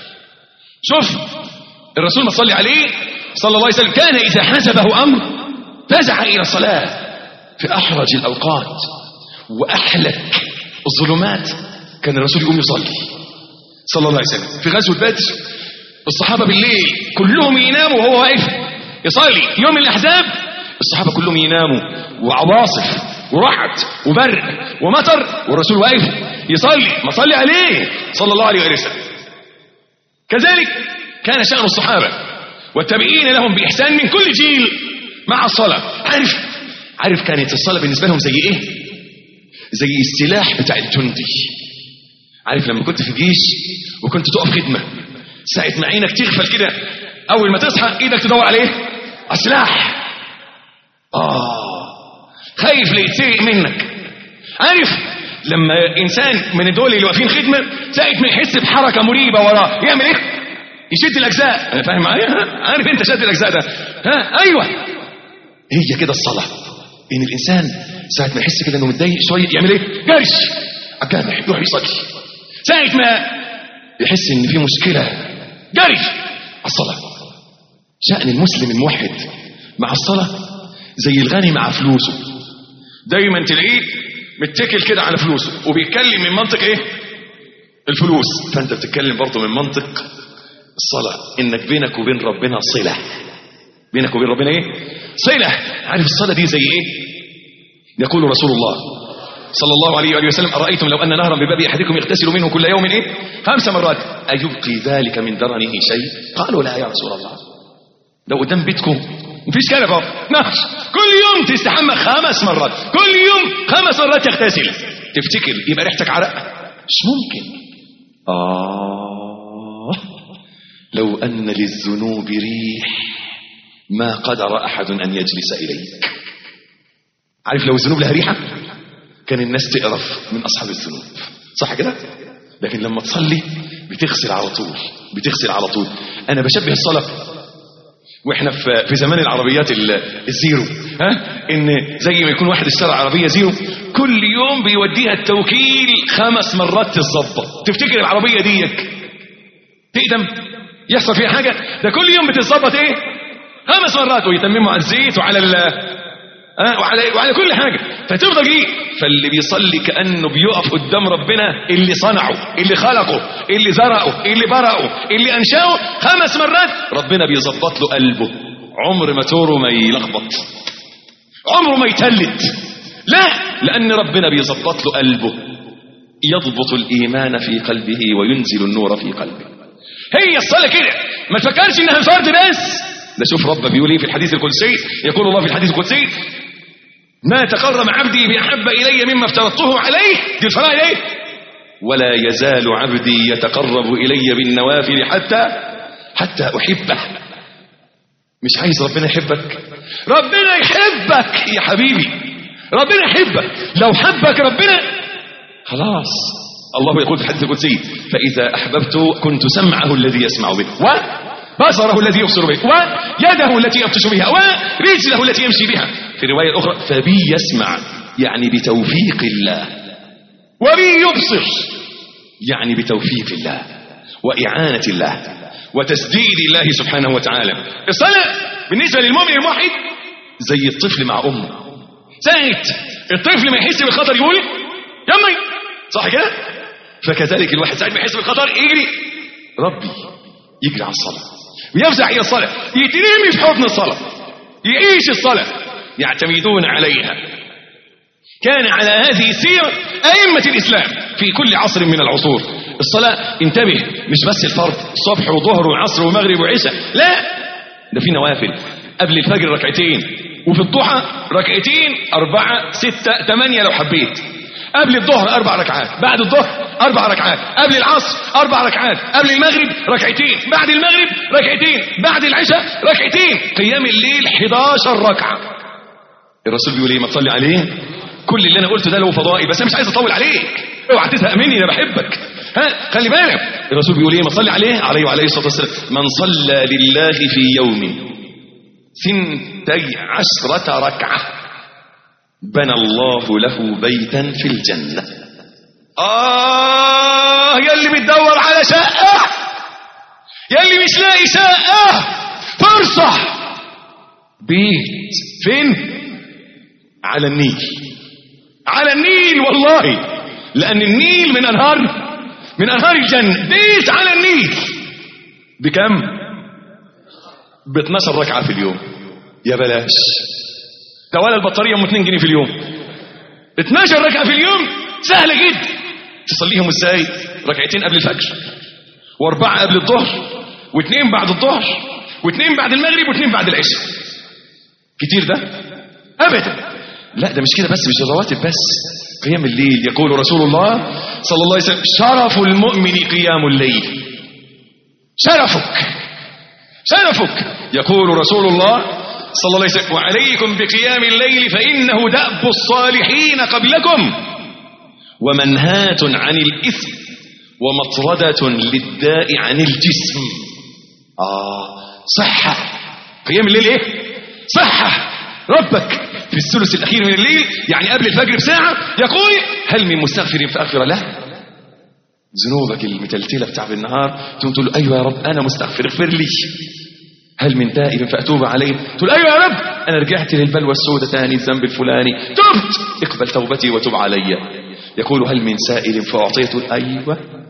شوف الرسول ما صلي عليه صلى الله عليه وسلم كان اذا حسبه امر فزع الى الصلاة في احرج الاوقات واحلك الظلمات. كان الرسول يقوم يصلي صلى الله عليه وسلم. في غزوة بدر الصحابة بالليل كلهم يناموا وهو واقف يصلي. يوم الأحزاب الصحابة كلهم يناموا وعواصف ورعد وبرق ومطر والرسول واقف يصلي. ما صلي عليه صلى الله عليه وسلم. كذلك كان شأن الصحابة والتابعين لهم بإحسان من كل جيل مع الصلاة. عارف عارف كانت الصلاة بالنسبة لهم زي ايه؟ زي السلاح بتاع الجندي. عارف لما كنت في الجيش وكنت تقف خدمة، ساعة ما عينك تغفل كده اول ما تصحى ايدك تدور على ايه؟ على السلاح. اه خايف ليتسرق منك. عارف لما انسان من الدول اللي واقفين خدمة ساعة ما يحس بحركة مريبة وراه يعمل ايه؟ يشد الاجزاء. انا فاهم معايا؟ عارف انت شد الاجزاء ده؟ ها ايوه، هي كده الصلاة. ان الانسان ساعة ما يحس كده انه متضايق شوية يعمل ايه؟ جرش على الجامع يروح يصلي. ساعة ما يحس ان في مشكلة جرش على الصلاة. شأن المسلم الموحد مع الصلاة زي الغني مع فلوسه. دايما تلاقيه متكل كده على فلوسه وبيتكلم من منطق ايه؟ الفلوس. فانت بتتكلم برضه من منطق الصلاة، انك بينك وبين ربنا صلة. بينك وبين ربنا ايه؟ صلة. عارف الصلاة دي زي ايه؟ يقول رسول الله صلى الله عليه وآله وسلم: أرأيتم لو أن نهرا بباب أحدكم يغتسل منه كل يوم ايه؟ خمس مرات أيبقي ذلك من درنه شيء؟ قالوا لا يا رسول الله. لو قدام بيتكم مفيش كنفة نهر كل يوم تستحمى خمس مرات، كل يوم خمس مرات تغتسل، تفتكر يبقى ريحتك عرق؟ مش ممكن. آه لو أن للذنوب ريح ما قدر أحد أن يجلس إليك. عارف لو الذنوب لها ريحة كان الناس تقرف من أصحاب الذنوب، صح كده؟ لكن لما تصلي بتغسل على طول، بتغسل على طول. أنا بشبه الصلاة واحنا في في زمان العربيات الزيرو، ها ان زي ما يكون واحد اشترى عربيه زيرو كل يوم بيوديها التوكيل خمس مرات تتظبط. تفتكر العربيه ديك تقدم يحصل فيها حاجه؟ ده كل يوم بتتظبط ايه؟ خمس مرات، ويتمموا على الزيت وعلى ال ها وعلى وعلى كل حاجه، فتفضل ايه؟ فاللي بيصلي كانه بيقف قدام ربنا اللي صنعه، اللي خلقه، اللي زرعه، اللي برأه، اللي انشأه خمس مرات. ربنا بيظبط له قلبه، عمر ما توره ما يلخبط، عمره ما يتلت. لا، لان ربنا بيظبط له قلبه، يضبط الايمان في قلبه وينزل النور في قلبه. هي الصلاه كده، ما تفكرش انها فرض بس. ده شوف رب بيقول ايه في الحديث القدسي. يقول الله في الحديث القدسي: ما تقرب عبدي بأحب إلي مما افترضته عليه. دي الفرائض ايه؟ ولا يزال عبدي يتقرب إلي بالنوافل حتى حتى أحبه. مش عايز ربنا يحبك؟ ربنا يحبك يا حبيبي، ربنا يحبك. لو حبك ربنا خلاص. الله يقول في الحديث القدسي: فإذا أحببت كنت سمعه الذي يسمع به، وبصره الذي يبصر به، ويده التي يبطش بها، ورجله التي يمشي بها. في الرواية الأخرى: فبي يسمع، يعني بتوفيق الله، وبي يبصر، يعني بتوفيق الله وإعانة الله وتسديد الله سبحانه وتعالى. الصلاة بالنسبة للمؤمن الموحد زي الطفل مع أمه. ساعة الطفل ما يحس بالخطر يقول يمي، صح كده؟ فكذلك الواحد ساعة ما يحس بالخطر يجري، ربي يجري على الصلاة ويفزع إلى الصلاة، يترمي في حضن الصلاة، يعيش الصلاة، يعتمدون عليها. كان على هذه السيرة أئمة الإسلام في كل عصر من العصور. الصلاة انتبه، مش بس الفرض الصبح وظهر وعصر ومغرب وعشاء، لا، ده في نوافل. قبل الفجر ركعتين، وفي الضحى ركعتين، أربعة ستة ثمانية لو حبيت. قبل الظهر أربع ركعات، بعد الظهر أربع ركعات، قبل العصر أربع ركعات، قبل المغرب ركعتين، بعد المغرب ركعتين، بعد العشاء ركعتين. قيام الليل حداشر ركعة. الرسول بيقول ايه؟ ما تصلي عليه. كل اللي انا قلته ده له فضائل، بس انا مش عايز اطول عليك، اوعى تزهق مني، انا بحبك. ها خلي بالك، الرسول بيقول ايه؟ ما تصلي عليه عليه وعليه الصلاه والسلام: من صلى لله في يوم ثنتي عشرة ركعة بنى الله له بيتا في الجنة. آه يا اللي بتدور على شقة، يا اللي مش لاقي شقة، فرصة بيت فين؟ على النيل، على النيل والله، لأن النيل من أنهار من أنهار الجنة. بيت على النيل بكم؟ ب اتناشر ركعة في اليوم. يا بلاش، ده ولا البطارية ام اتنين جنيه في اليوم. اتناشر ركعة في اليوم سهلة جدا. تصليهم ازاي؟ ركعتين قبل الفجر، واربعة قبل الظهر، واثنين بعد الظهر، واثنين بعد المغرب، واثنين بعد العشاء. كتير ده؟ ابدا. لا ده مش كده بس، مش الرواتب بس، قيام الليل. يقول رسول الله صلى الله عليه وسلم: شرف المؤمن قيام الليل. شرفك شرفك. يقول رسول الله صلى الله عليه وسلم: وعليكم بقيام الليل فإنه دأب الصالحين قبلكم ومنهاة عن الإثم ومطردة للداء عن الجسم. آه صحة. قيام الليل ايه؟ صحة. ربك في الثلث الأخير من الليل، يعني قبل الفجر بساعة، يقول: هل من مستغفر فأغفر له؟ ذنوبك المتلتلة بتاع بالنهار تقوم تقول له: أيوة يا رب أنا مستغفر، اغفر لي. هل من تائب فأتوب عليه؟ تقول: أيوة يا رب أنا رجعت للبلوى السوداء تاني، الذنب الفلاني، تبت، اقبل توبتي وتب علي. يقول: هل من سائل فأعطيه؟ تقول: أيوة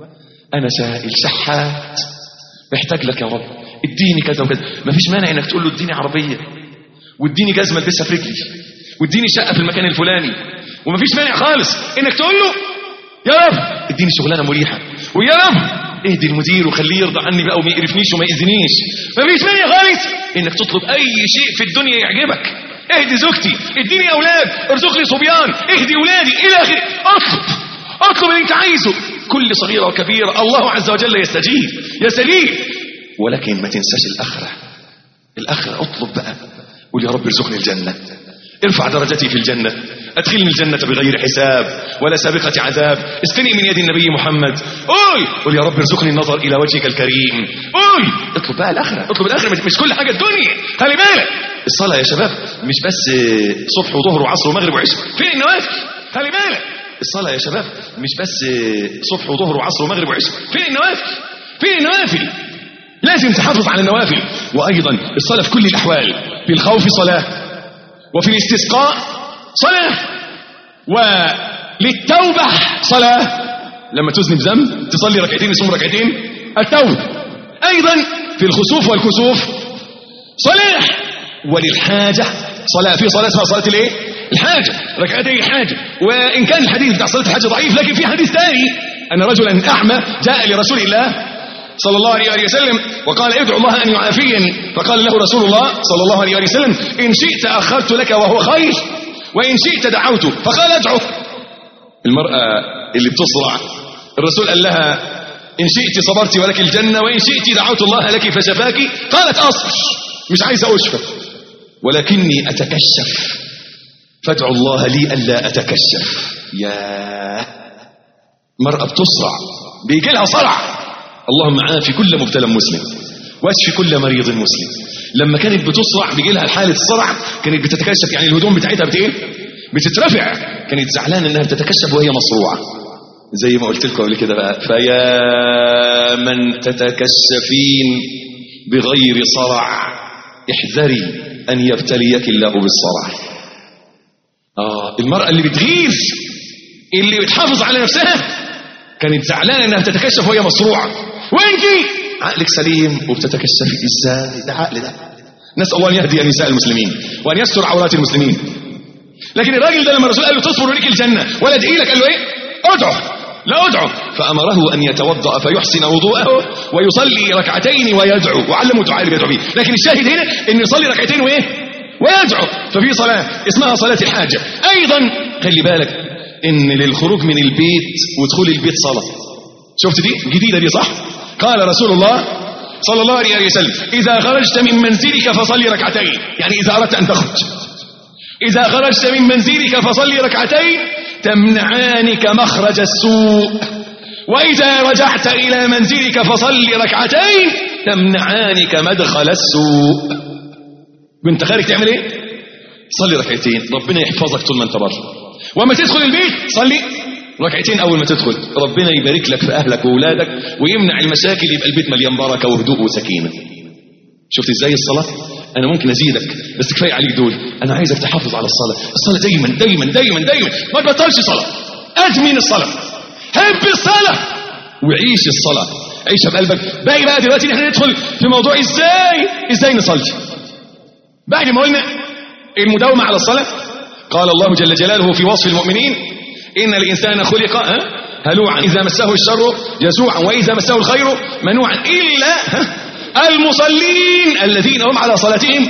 انا سائل شحات محتاج لك يا رب، اديني كذا وكذا. مفيش مانع انك تقول له اديني عربيه، واديني جزمه البسها في رجلي، واديني شقه في المكان الفلاني، ومفيش مانع خالص انك تقول له يا رب اديني شغلانه مريحه، ويا رب اهدي المدير وخليه يرضى عني بقى وما يقرفنيش وما يأذنيش. مفيش مانع خالص انك تطلب اي شيء في الدنيا يعجبك. اهدي زوجتي، اديني اولاد، ارزق لي صبيان، اهدي اولادي، الى اخره. اطلب اطلب اللي انت عايزه، كل صغيره وكبيره الله عز وجل يستجيب يستجيب. ولكن ما تنساش الاخره. الاخره اطلب بقى، قول يا رب ارزقني الجنه، ارفع درجتي في الجنة، ادخلني الجنة بغير حساب ولا سابقة عذاب، اسقني من يد النبي محمد. قول قول يا رب ارزقني النظر الى وجهك الكريم. قول اطلب بقى الاخرة، اطلب الاخرة، مش كل حاجة الدنيا. خلي بالك الصلاة يا شباب مش بس صبح وظهر وعصر ومغرب وعشاء، فين النوافل؟ خلي بالك الصلاة يا شباب مش بس صبح وظهر وعصر ومغرب وعشاء، فين النوافل؟ فين النوافل؟ لازم تحافظ على النوافل. وايضا الصلاة في كل الاحوال، في الخوف صلاة، وفي الاستسقاء صلاة، وللتوبة صلاة. لما تذنب ذنب تصلي ركعتين اسمهم ركعتين التوبة. ايضا في الخسوف والكسوف صلاة، وللحاجة صلاة. في صلاة اسمها صلاة الايه؟ الحاجة، ركعتي الحاجة. وان كان الحديث بتاع صلاة الحاجة ضعيف، لكن في حديث ثاني ان رجلا اعمى جاء لرسول الله صلى الله عليه وسلم وقال ادعو الله ان يعافيني، فقال له رسول الله صلى الله عليه وسلم ان شئت اخرت لك وهو خير، وان شئت دعوت. فقال ادعو. المرأة اللي بتصرع الرسول قال لها ان شئت صبرت ولك الجنة، وان شئت دعوت الله لك فشفاك. قالت اصبر، مش عايزة اشفى ولكني اتكشف، فادعو الله لي الا اتكشف. يا مرأة بتصرع بيجي لها صرع، اللهم عافي كل مبتلى مسلم واشفي كل مريض مسلم. لما كانت بتصرع بيجي لها حاله الصرع كانت بتتكشف، يعني الهدوم بتاعتها بت ايه؟ بتترفع. كانت زعلانه انها بتتكشف وهي مصروعه، زي ما قلت لكم قبل كده بقى. فيا من تتكشفين بغير صرع احذري ان يبتليك الله بالصرع. اه المراه اللي بتغير، اللي بتحافظ على نفسها، كانت زعلانه انها بتتكشف وهي مصروعه، وانتي عقلك سليم وبتتكشفي. ازاي؟ ده عقل ده. نسال الله ان يهدي نساء المسلمين وان يستر عورات المسلمين. لكن الراجل ده لما الرسول قال له تصبر وليك الجنه ولا ادعي لك، قال له ايه؟ ادعو. لا ادعو. فامره ان يتوضا فيحسن وضوءه ويصلي ركعتين ويدعو، وعلمه الدعاء اللي بيدعو بيه. لكن الشاهد هنا ان يصلي ركعتين وايه؟ ويدعو. ففي صلاه اسمها صلاه الحاجه. ايضا خلي بالك ان للخروج من البيت ودخول البيت صلاة. شفت دي جديدة دي صح؟ قال رسول الله صلى الله عليه وسلم اذا خرجت من منزلك فصلي ركعتين، يعني اذا اردت ان تخرج، اذا خرجت من منزلك فصلي ركعتين تمنعانك مخرج السوء، واذا رجعت الى منزلك فصلي ركعتين تمنعانك مدخل السوء. وانت خارج تعمل ايه؟ صلي ركعتين، ربنا يحفظك طول ما انت بره. وما تدخل البيت صلي ركعتين اول ما تدخل، ربنا يبارك لك في اهلك واولادك ويمنع المشاكل، يبقى البيت مليان بركه وهدوء وسكينه. شفت ازاي الصلاه؟ انا ممكن ازيدك بس كفايه عليك دول. انا عايزك تحافظ على الصلاه. الصلاه دايما دايما دايما دايما ما تبطلش صلاه. ادمن الصلاه، حب الصلاه وعيش الصلاه، عيشها بقلبك. باقي بقى دلوقتي احنا ندخل في موضوع ازاي ازاي نصلي. بعد ما قلنا المداومه على الصلاه، قال الله جل جلاله في وصف المؤمنين إن الإنسان خلق هلوعا إذا مسه الشر جزوعا وإذا مسه الخير منوعا إلا المصلين الذين هم على صلاتهم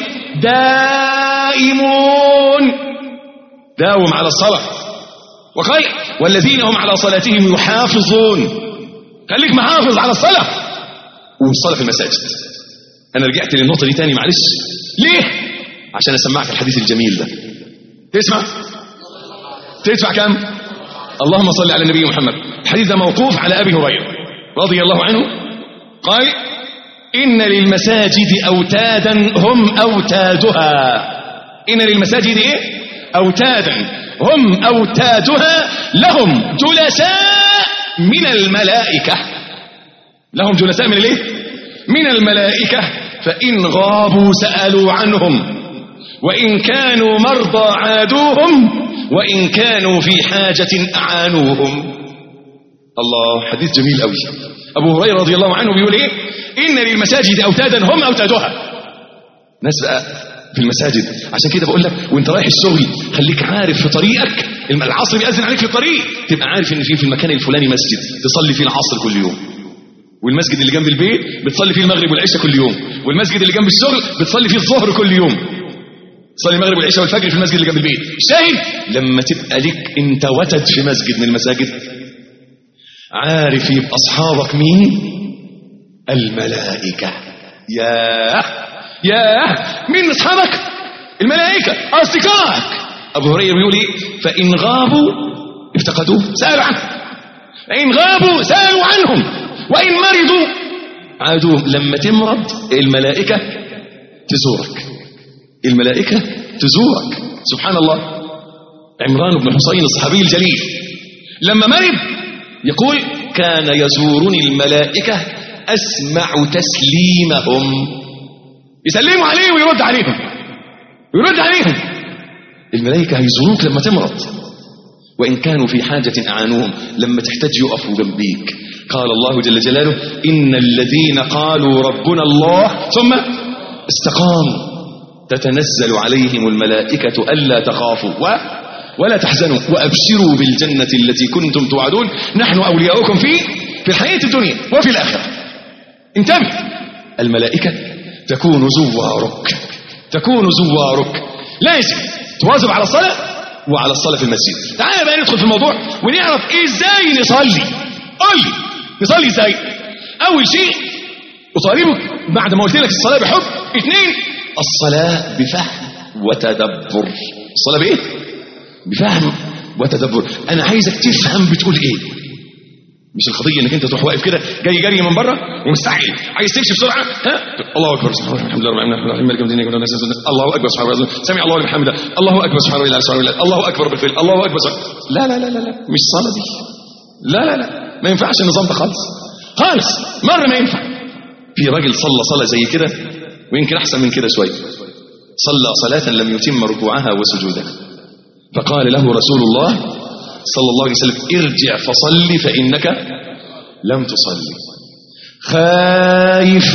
دائمون. داوم على الصلاة. وقال والذين هم على صلاتهم يحافظون. خليك محافظ على الصلاة والصلاة في المساجد. أنا رجعت للنقطة دي تاني معلش. ليه؟ عشان أسمعك الحديث الجميل ده. تسمع؟ تدفع كم؟ اللهم صل على النبي محمد. الحديث ده موقوف على أبي هريرة رضي الله عنه قال إن للمساجد أوتادا هم أوتادها. إن للمساجد إيه؟ أوتادا هم أوتادها لهم جلساء من الملائكة. لهم جلساء من الإيه؟ من الملائكة فإن غابوا سألوا عنهم، وإن كانوا مرضى عادوهم، وإن كانوا في حاجة أعانوهم. الله، حديث جميل قوي. أبو هريرة رضي الله عنه بيقول إيه؟ إن للمساجد أوتادا هم أوتادها. ناس بقى في المساجد، عشان كده بقول لك وانت رايح الشغل خليك عارف في طريقك، العصر بيأذن عليك في الطريق تبقى عارف ان في في المكان الفلاني مسجد تصلي فيه العصر كل يوم، والمسجد اللي جنب البيت بتصلي فيه المغرب والعشاء كل يوم، والمسجد اللي جنب الشغل بتصلي فيه الظهر كل يوم، تصلي المغرب والعشاء والفجر في المسجد اللي جنب البيت. الشاهد لما تبقى لك انت وتد في مسجد من المساجد عارف يبقى اصحابك مين؟ الملائكة. ياه ياه مين اصحابك؟ الملائكة اصدقائك. ابو هريرة بيقول ايه؟ فان غابوا افتقدوه سألوا عنه، فان غابوا سألوا عنهم، وان مرضوا عادوا. لما تمرض الملائكة تزورك، الملائكة تزورك. سبحان الله. عمران بن حسين الصحابي الجليل لما مرض يقول كان يزورني الملائكة أسمع تسليمهم، يسلموا عليه ويرد عليهم ويرد عليهم. الملائكة هيزوروك لما تمرض، وإن كانوا في حاجة أعانوهم، لما تحتاج يقفوا جنبيك. قال الله جل جلاله إن الذين قالوا ربنا الله ثم استقاموا تتنزل عليهم الملائكة ألا تخافوا و ولا تحزنوا وأبشروا بالجنة التي كنتم توعدون نحن أولياؤكم في في الحياة الدنيا وفي الآخرة. انتبه، الملائكة تكون زوارك، تكون زوارك. لازم تواظب على الصلاة وعلى الصلاة في المسجد. تعال بقى ندخل في الموضوع ونعرف ازاي نصلي. قل لي نصلي ازاي؟ أول شيء أطالبك بعد ما قلت لك الصلاة بحب، اثنين الصلاة بفهم وتدبر. الصلاة بإيه؟ بفهم وتدبر. أنا عايزك تفهم بتقول إيه، مش القضية إنك أنت تروح واقف كده جاي جري من بره ومستعجل عايز تمشي بسرعة. ها الله أكبر سبحان الله الحمد لله رب العالمين الله أكبر سبحان الله سمع الله لمن حمده الله أكبر سبحان الله سبحان الله الله أكبر بالفعل الله أكبر سبحان. لا لا لا لا لا مش صلاة دي. لا لا لا ما ينفعش النظام ده خالص خالص مرة ما ينفع. في راجل صلى صلاة زي كده ويمكن أحسن من كده شوية، صلى صلاة لم يتم ركوعها وسجودها، فقال له رسول الله صلى الله عليه وسلم ارجع فصلي فإنك لم تصلي. خايف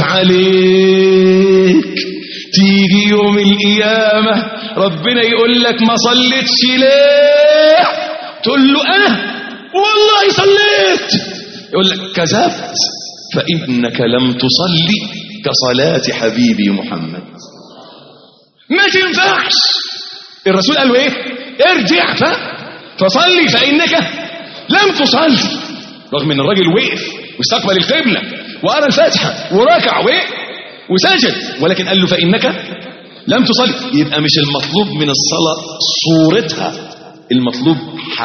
عليك تيجي يوم القيامة ربنا يقول لك ما صليتش ليه؟ تقول له أنا والله صليت، يقول لك كذبت فإنك لم تصلي كصلاة حبيبي محمد. ما تنفعش. الرسول قال له ايه؟ ارجع فصلي فإنك لم تصلي. رغم ان الراجل وقف واستقبل القبلة وقرأ الفاتحة وركع وسجد، ولكن قال له فإنك لم تصلي. يبقى مش المطلوب من الصلاة صورتها، المطلوب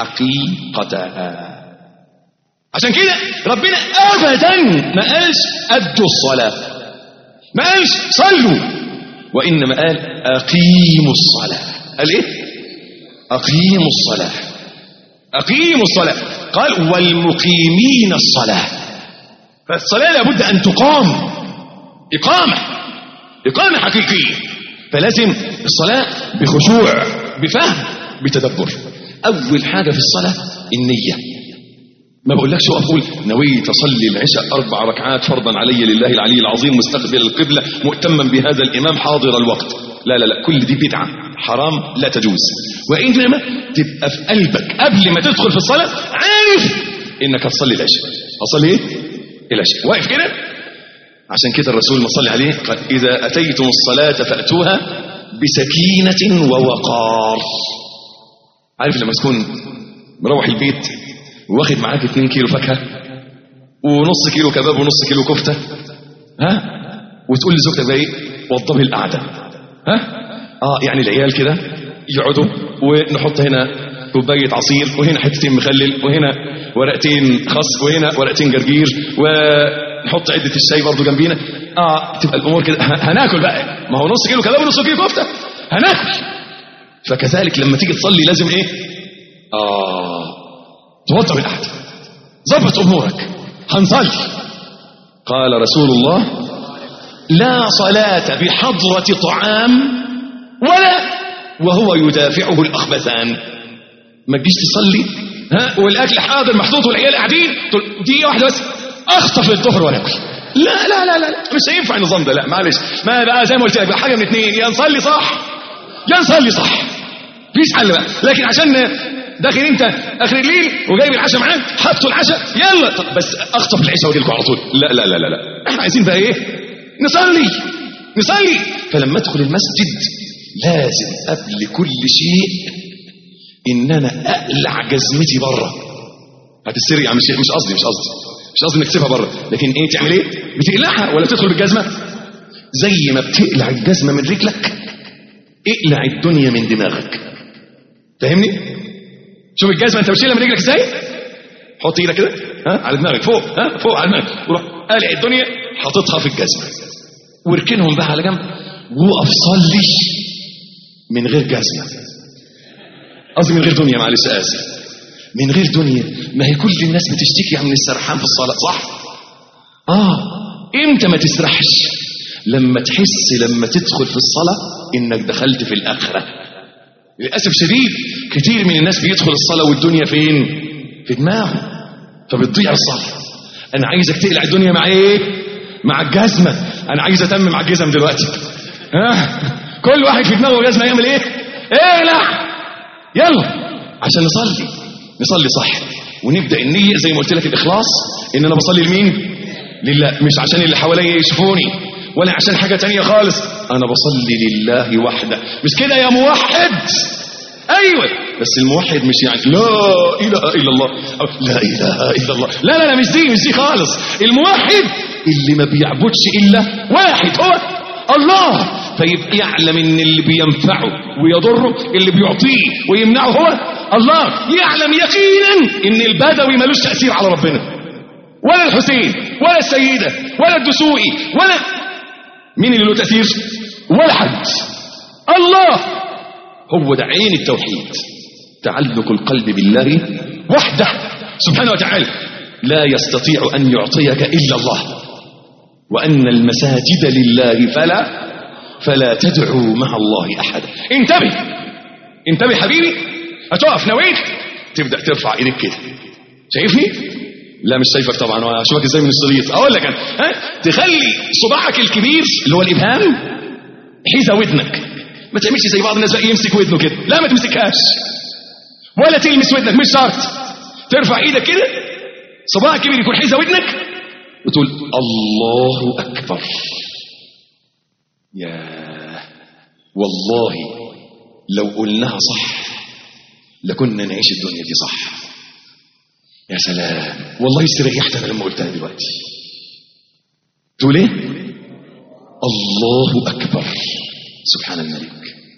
حقيقتها. عشان كده ربنا أبدا ما قالش أدوا الصلاة، ما قالش صلوا، وإنما قال أقيموا الصلاة. قال إيه؟ أقيموا الصلاة، أقيموا الصلاة. قال والمقيمين الصلاة. فالصلاة لابد أن تقام إقامة إقامة حقيقية. فلازم الصلاة بخشوع بفهم بتدبر. أول حاجة في الصلاة النية. ما بقولكش اقف اقول نويت اصلي العشاء اربع ركعات فرضا علي لله العلي العظيم مستقبل القبلة مؤتما بهذا الامام حاضر الوقت. لا لا لا كل دي بدعة حرام لا تجوز. وانما تبقى في قلبك قبل ما تدخل في الصلاة عارف انك هتصلي العشاء. هتصلي ايه؟ العشاء. واقف كده. عشان كده الرسول ما صلي عليه قال اذا اتيتم الصلاة فاتوها بسكينة ووقار. عارف لما تكون مروح البيت واخد معاك اتنين كيلو فاكهة ونص كيلو كباب ونص كيلو كفتة، ها، وتقول لزوجتك بقى ايه؟ وضبي القعدة. ها اه يعني العيال كده يقعدوا ونحط هنا كوباية عصير وهنا حتتين مخلل وهنا ورقتين خس وهنا ورقتين جرجير ونحط عدة الشاي برضو جنبينا. اه تبقى الامور كده. هناكل بقى، ما هو نص كيلو كباب ونص كيلو كفتة هناكل. فكذلك لما تيجي تصلي لازم ايه؟ اه توضب القعدة، ظبط امورك. هنصلي. قال رسول الله لا صلاة بحضرة طعام ولا وهو يدافعه الأخبثان. ما تجيش تصلي ها والاكل حاضر محطوط والعيال قاعدين تقول دقيقة واحدة بس اخطف الظهر وناكل. لا لا لا لا مش هينفع النظام ده، لا معلش. ما بقى زي ما قلت لك بقى حاجه من اتنين، يا نصلي صح يا نصلي صح، مفيش حل بقى. لكن عشان داخل انت اخر الليل وجايب العشاء معاك حطوا العشاء يلا طب بس اخطف العشاء واجي لكم على طول، لا لا لا لا احنا عايزين بقى ايه؟ نصلي نصلي. فلما ادخل المسجد لازم قبل كل شيء ان انا اقلع جزمتي بره. هتسري يعني مش مش قصدي مش قصدي مش قصدي انك تسيبها بره، لكن ايه تعمل ايه؟ بتقلعها ولا تدخل بالجزمه؟ زي ما بتقلع الجزمه من رجلك اقلع الدنيا من دماغك. فاهمني؟ شوف الجزمه انت بتشيلها من رجلك ازاي؟ حط ايدك كده ها على دماغك فوق، ها فوق على دماغك، وروح قالع الدنيا حاططها في الجزمه واركنهم بقى على جنب وقف صلي من غير جزمه. قصدي من غير دنيا، معلش اسف، من غير دنيا. ما هي كل الناس بتشتكي من السرحان في الصلاه صح؟ اه امتى ما تسرحش؟ لما تحس لما تدخل في الصلاه انك دخلت في الاخره. للاسف شديد كتير من الناس بيدخل الصلاه والدنيا فين؟ في دماغه، فبتضيع الصلاه. انا عايزك تقلع الدنيا مع ايه؟ مع الجزمه. انا عايز اتمم مع الجزم دلوقتي. ها كل واحد في دماغه جزمه يعمل ايه؟ اقلع يلا عشان نصلي نصلي صح. ونبدا النيه زي ما قلت لك الاخلاص، ان انا بصلي لمين؟ لله، مش عشان اللي حواليا يشوفوني ولا عشان حاجه تانية خالص. انا بصلي لله وحده. مش كده يا موحد؟ ايوه بس الموحد مش يعني لا اله الا الله أو لا اله الا الله، لا لا لا مش دي مش دي خالص. الموحد اللي ما بيعبدش الا واحد هو الله، فيبقى يعلم ان اللي بينفعه ويضره اللي بيعطيه ويمنعه هو الله. يعلم يقينا ان البدوي ملوش تأثير على ربنا، ولا الحسين ولا السيدة ولا الدسوقي ولا مين اللي له تأثير؟ ولا حد. الله هو ده عين التوحيد، تعلق القلب بالله وحده سبحانه وتعالى. لا يستطيع ان يعطيك الا الله، وان المساجد لله فلا فلا تدعوا مع الله احدا. انتبه انتبه حبيبي، هتقف نويت تبدا ترفع ايدك كده. شايفني؟ لا مش شايفك طبعا، واشوفك ازاي من الشريط. اقول لك انا ها تخلي صباعك الكبير اللي هو الابهام حيز ودنك. ما تعملش زي بعض الناس بقى يمسك ودنه كده، لا ما تمسكهاش ولا تلمس ودنك، مش شرط. ترفع ايدك كده صباعك كبير يكون حيز ودنك وتقول الله اكبر. يا والله لو قلناها صح لكنا نعيش الدنيا دي صح. يا سلام والله استريحت انا لما قلتها دلوقتي. تقول ايه؟ الله اكبر سبحان الملك،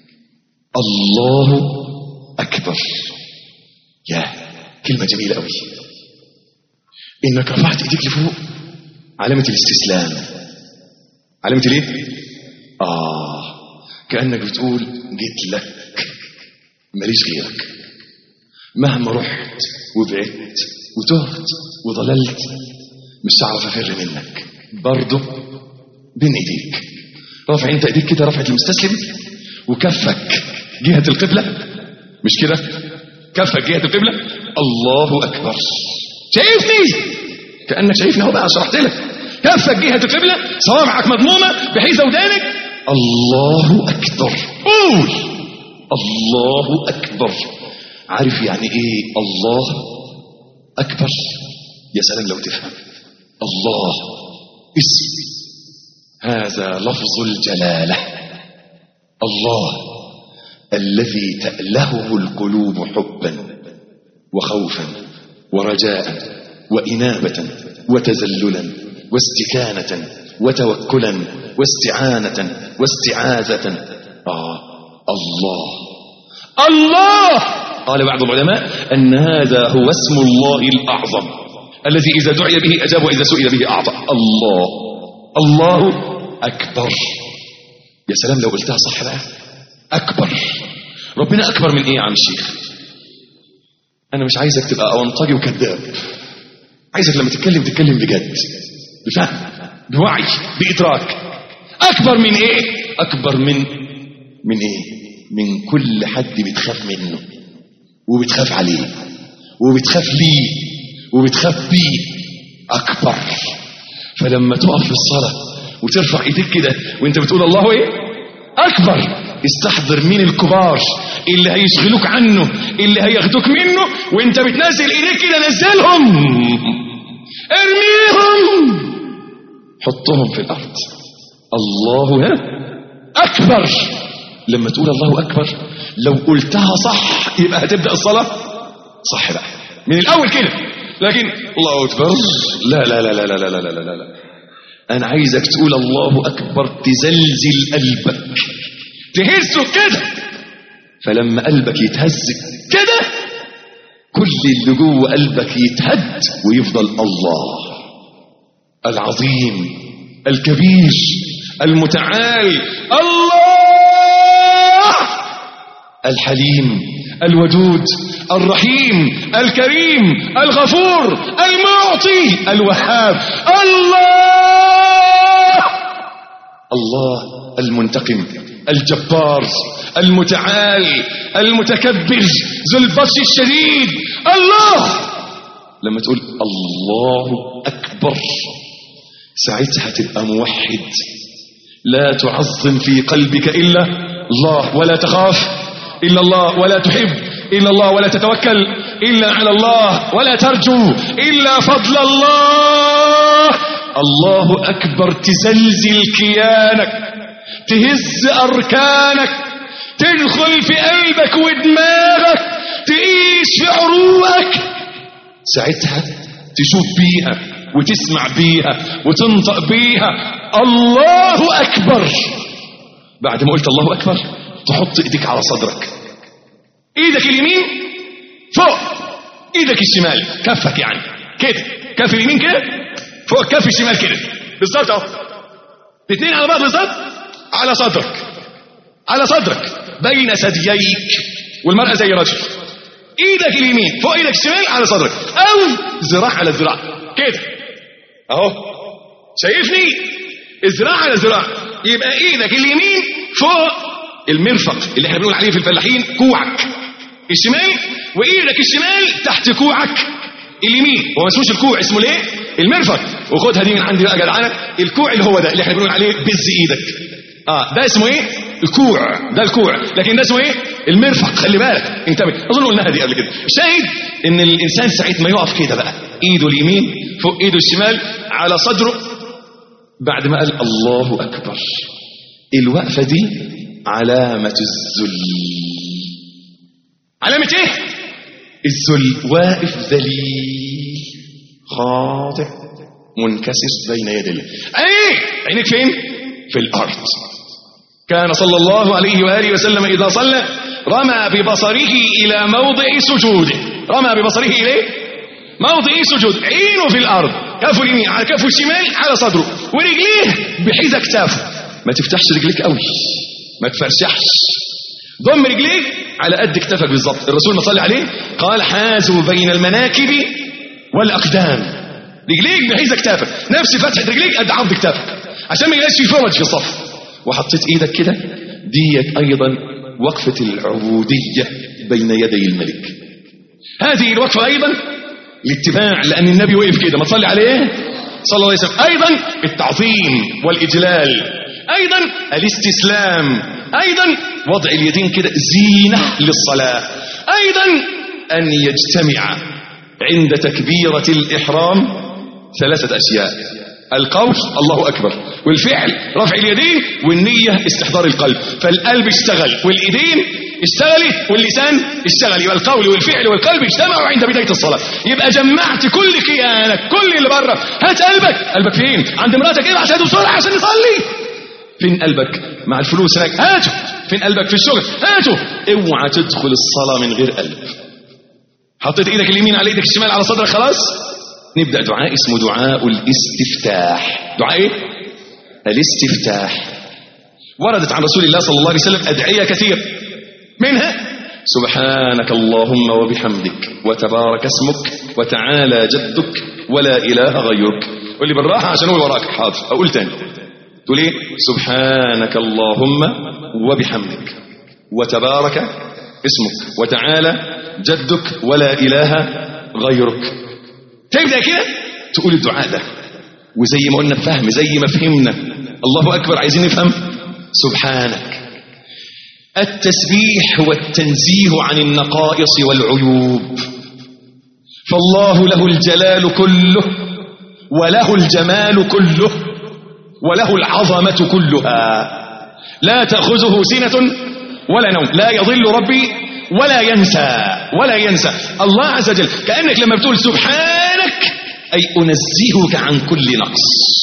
الله اكبر. يا كلمه جميله قوي انك رفعت ايديك لفوق، علامه الاستسلام. علامه الايه؟ اه كانك بتقول جيت لك ماليش غيرك، مهما رحت وبعدت وتهت وضللت مش هعرف افر منك، برضه بين ايديك. رافع انت ايديك كده رفعة المستسلم، وكفك جهة القبلة، مش كده؟ كفك جهة القبلة. الله اكبر. شايفني؟ كأنك شايفني اهو بقى شرحت لك. كفك جهة القبلة، صوابعك مضمومة بحيث ودانك. الله اكبر. قول الله اكبر. عارف يعني ايه الله اكبر؟ يا سلام لو تفهم. الله اسم، هذا لفظ الجلالة. الله الذي تألهه القلوب حبا وخوفا ورجاء وإنابة وتذللا واستكانة وتوكلا واستعانة واستعاذة. آه الله الله. قال بعض العلماء أن هذا هو اسم الله الأعظم الذي إذا دعي به أجاب وإذا سئل به أعطى. الله الله أكبر. يا سلام لو قلتها صح بقى. أكبر. ربنا أكبر من إيه يا عم الشيخ؟ أنا مش عايزك تبقى أونطجي وكذاب، عايزك لما تتكلم تتكلم بجد، بفهم، بوعي، بإدراك. أكبر من إيه؟ أكبر من من إيه؟ من كل حد بتخاف منه وبتخاف عليه وبتخاف ليه وبتخاف بيه. أكبر. فلما تقف في الصلاة وترفع ايديك كده وانت بتقول الله ايه أكبر، استحضر مين الكبار اللي هيشغلوك عنه، اللي هياخدوك منه، وانت بتنزل ايديك كده نزلهم، ارميهم، حطهم في الأرض. الله ها أكبر. لما تقول الله أكبر لو قلتها صح يبقى هتبدأ الصلاة صح بقى من الأول كده. لكن الله أكبر لا لا لا لا لا لا لا لا لا لا. أنا عايزك تقول الله أكبر تزلزل قلبك، تهزه كده، فلما قلبك يتهز كده كل اللي جوه قلبك يتهد ويفضل الله العظيم الكبير المتعال، الله الحليم الودود الرحيم الكريم الغفور المعطي الوهاب، الله الله المنتقم الجبار المتعال المتكبر ذو البطش الشديد. الله لما تقول الله أكبر ساعتها تبقى موحد، لا تعظم في قلبك إلا الله، ولا تخاف إلا الله، ولا تحب إلا الله، ولا تتوكل إلا على الله، ولا ترجو إلا فضل الله. الله أكبر تزلزل كيانك، تهز أركانك، تدخل في قلبك ودماغك، تعيش في عروقك. ساعتها تشوف بيها وتسمع بيها وتنطق بيها الله أكبر. بعد ما قلت الله أكبر تحط ايديك على صدرك، ايدك اليمين فوق ايدك الشمال، كفك يعني كده، كف اليمين كده فوق كف الشمال كده بالظبط اهو، الاثنين على بعض بالظبط على صدرك، على صدرك بين ثدييك، والمرأة زي رجل، ايدك اليمين فوق ايدك الشمال على صدرك، او ذراع على ذراع كده اهو، شايفني؟ الذراع على ذراع، يبقى ايدك اليمين فوق المرفق اللي احنا بنقول عليه في الفلاحين كوعك الشمال، وايدك الشمال تحت كوعك اليمين. هو ما اسموش الكوع، اسمه ليه؟ المرفق. وخدها دي من عندي بقى جدعانه، الكوع اللي هو ده اللي احنا بنقول عليه بز ايدك، اه ده اسمه ايه؟ الكوع، ده الكوع، لكن ده اسمه ايه؟ المرفق. خلي بالك انتبه، اظن قلناها دي قبل كده. الشاهد ان الانسان ساعه ما يقف كده بقى ايده اليمين فوق ايده الشمال على صدره، بعد ما قال الله اكبر، الوقفه دي علامه الذل. علامه ايه؟ الذل. واقف ذليل خاضع منكسر بين يدي الله. ايه عينك فين؟ في الارض. كان صلى الله عليه وآله وسلم إذا صلى رمى ببصره إلى موضع سجوده، رمى ببصره إليه موضع سجود، عينه في الأرض، كفه اليمين على كفه الشمال على صدره، ورجليه بحيز أكتافه. ما تفتحش رجليك قوي، ما تفرشحش، ضم رجليك على قد كتافك بالظبط. الرسول ما صلى عليه قال حازوا بين المناكب والأقدام، رجليك بحيز أكتافك، نفس فتحة رجليك قد عرض كتافك عشان ما يلاقيش في فرج في الصف. وحطيت ايدك كده، ديت ايضا وقفة العبودية بين يدي الملك. هذه الوقفة ايضا الاتباع، لان النبي وقف كده، ما تصلي عليه صلى الله عليه وسلم. ايضا التعظيم والاجلال، ايضا الاستسلام، ايضا وضع اليدين كده زينة للصلاة، ايضا ان يجتمع عند تكبيرة الاحرام ثلاثة اشياء: القول الله أكبر، والفعل رفع اليدين، والنية استحضار القلب. فالقلب اشتغل والإيدين اشتغلت واللسان اشتغل، يبقى القول والفعل والقلب اجتمعوا عند بداية الصلاة. يبقى جمعت كل كيانك، كل اللي بره. هات قلبك، قلبك فين؟ عند مراتك كده عشان بسرعة عشان نصلي. فين قلبك؟ مع الفلوس هناك، هاته. فين قلبك؟ في الشغل، هاته. اوعى تدخل الصلاة من غير قلب. حطيت ايدك اليمين على ايدك الشمال على صدرك، خلاص نبدأ دعاء اسمه دعاء الاستفتاح. دعاء ايه؟ الاستفتاح. وردت عن رسول الله صلى الله عليه وسلم أدعية كثير، منها سبحانك اللهم وبحمدك وتبارك اسمك وتعالى جدك ولا إله غيرك. قول لي بالراحة عشان أقول وراك. حاضر، أقول تاني. تقول ايه؟ سبحانك اللهم وبحمدك وتبارك اسمك وتعالى جدك ولا إله غيرك. تبدأ كده تقول الدعاء ده، وزي ما قلنا بفهم زي ما فهمنا الله أكبر عايزين نفهم سبحانك. التسبيح هو التنزيه عن النقائص والعيوب، فالله له الجلال كله وله الجمال كله وله العظمة كلها، لا تأخذه سنة ولا نوم، لا يضل ربي ولا ينسى ولا ينسى. الله عز وجل كأنك لما بتقول سبحانك أي أنزهك عن كل نقص،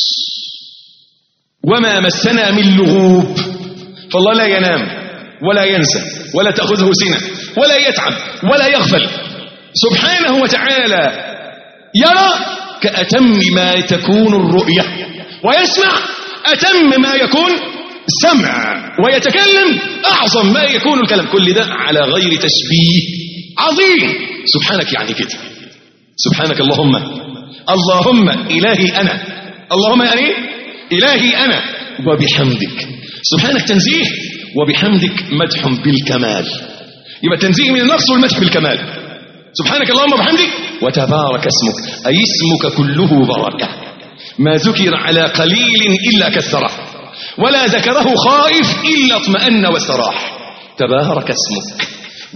وما مسنا من لغوب، فالله لا ينام ولا ينسى ولا تأخذه سنة ولا يتعب ولا يغفل سبحانه وتعالى. يرى كأتم ما تكون الرؤية، ويسمع أتم ما يكون السمع، ويتكلم أعظم ما يكون الكلام، كل ده على غير تشبيه عظيم. سبحانك يعني كده، سبحانك اللهم، اللهم إلهي أنا، اللهم يعني إلهي أنا وبحمدك. سبحانك تنزيه، وبحمدك مدح بالكمال، يبقى تنزيه من النقص والمدح بالكمال. سبحانك اللهم وبحمدك وتبارك اسمك، أي اسمك كله بركة، ما ذكر على قليل إلا كثره، ولا ذكره خائف إلا اطمأن واستراح. تبارك اسمك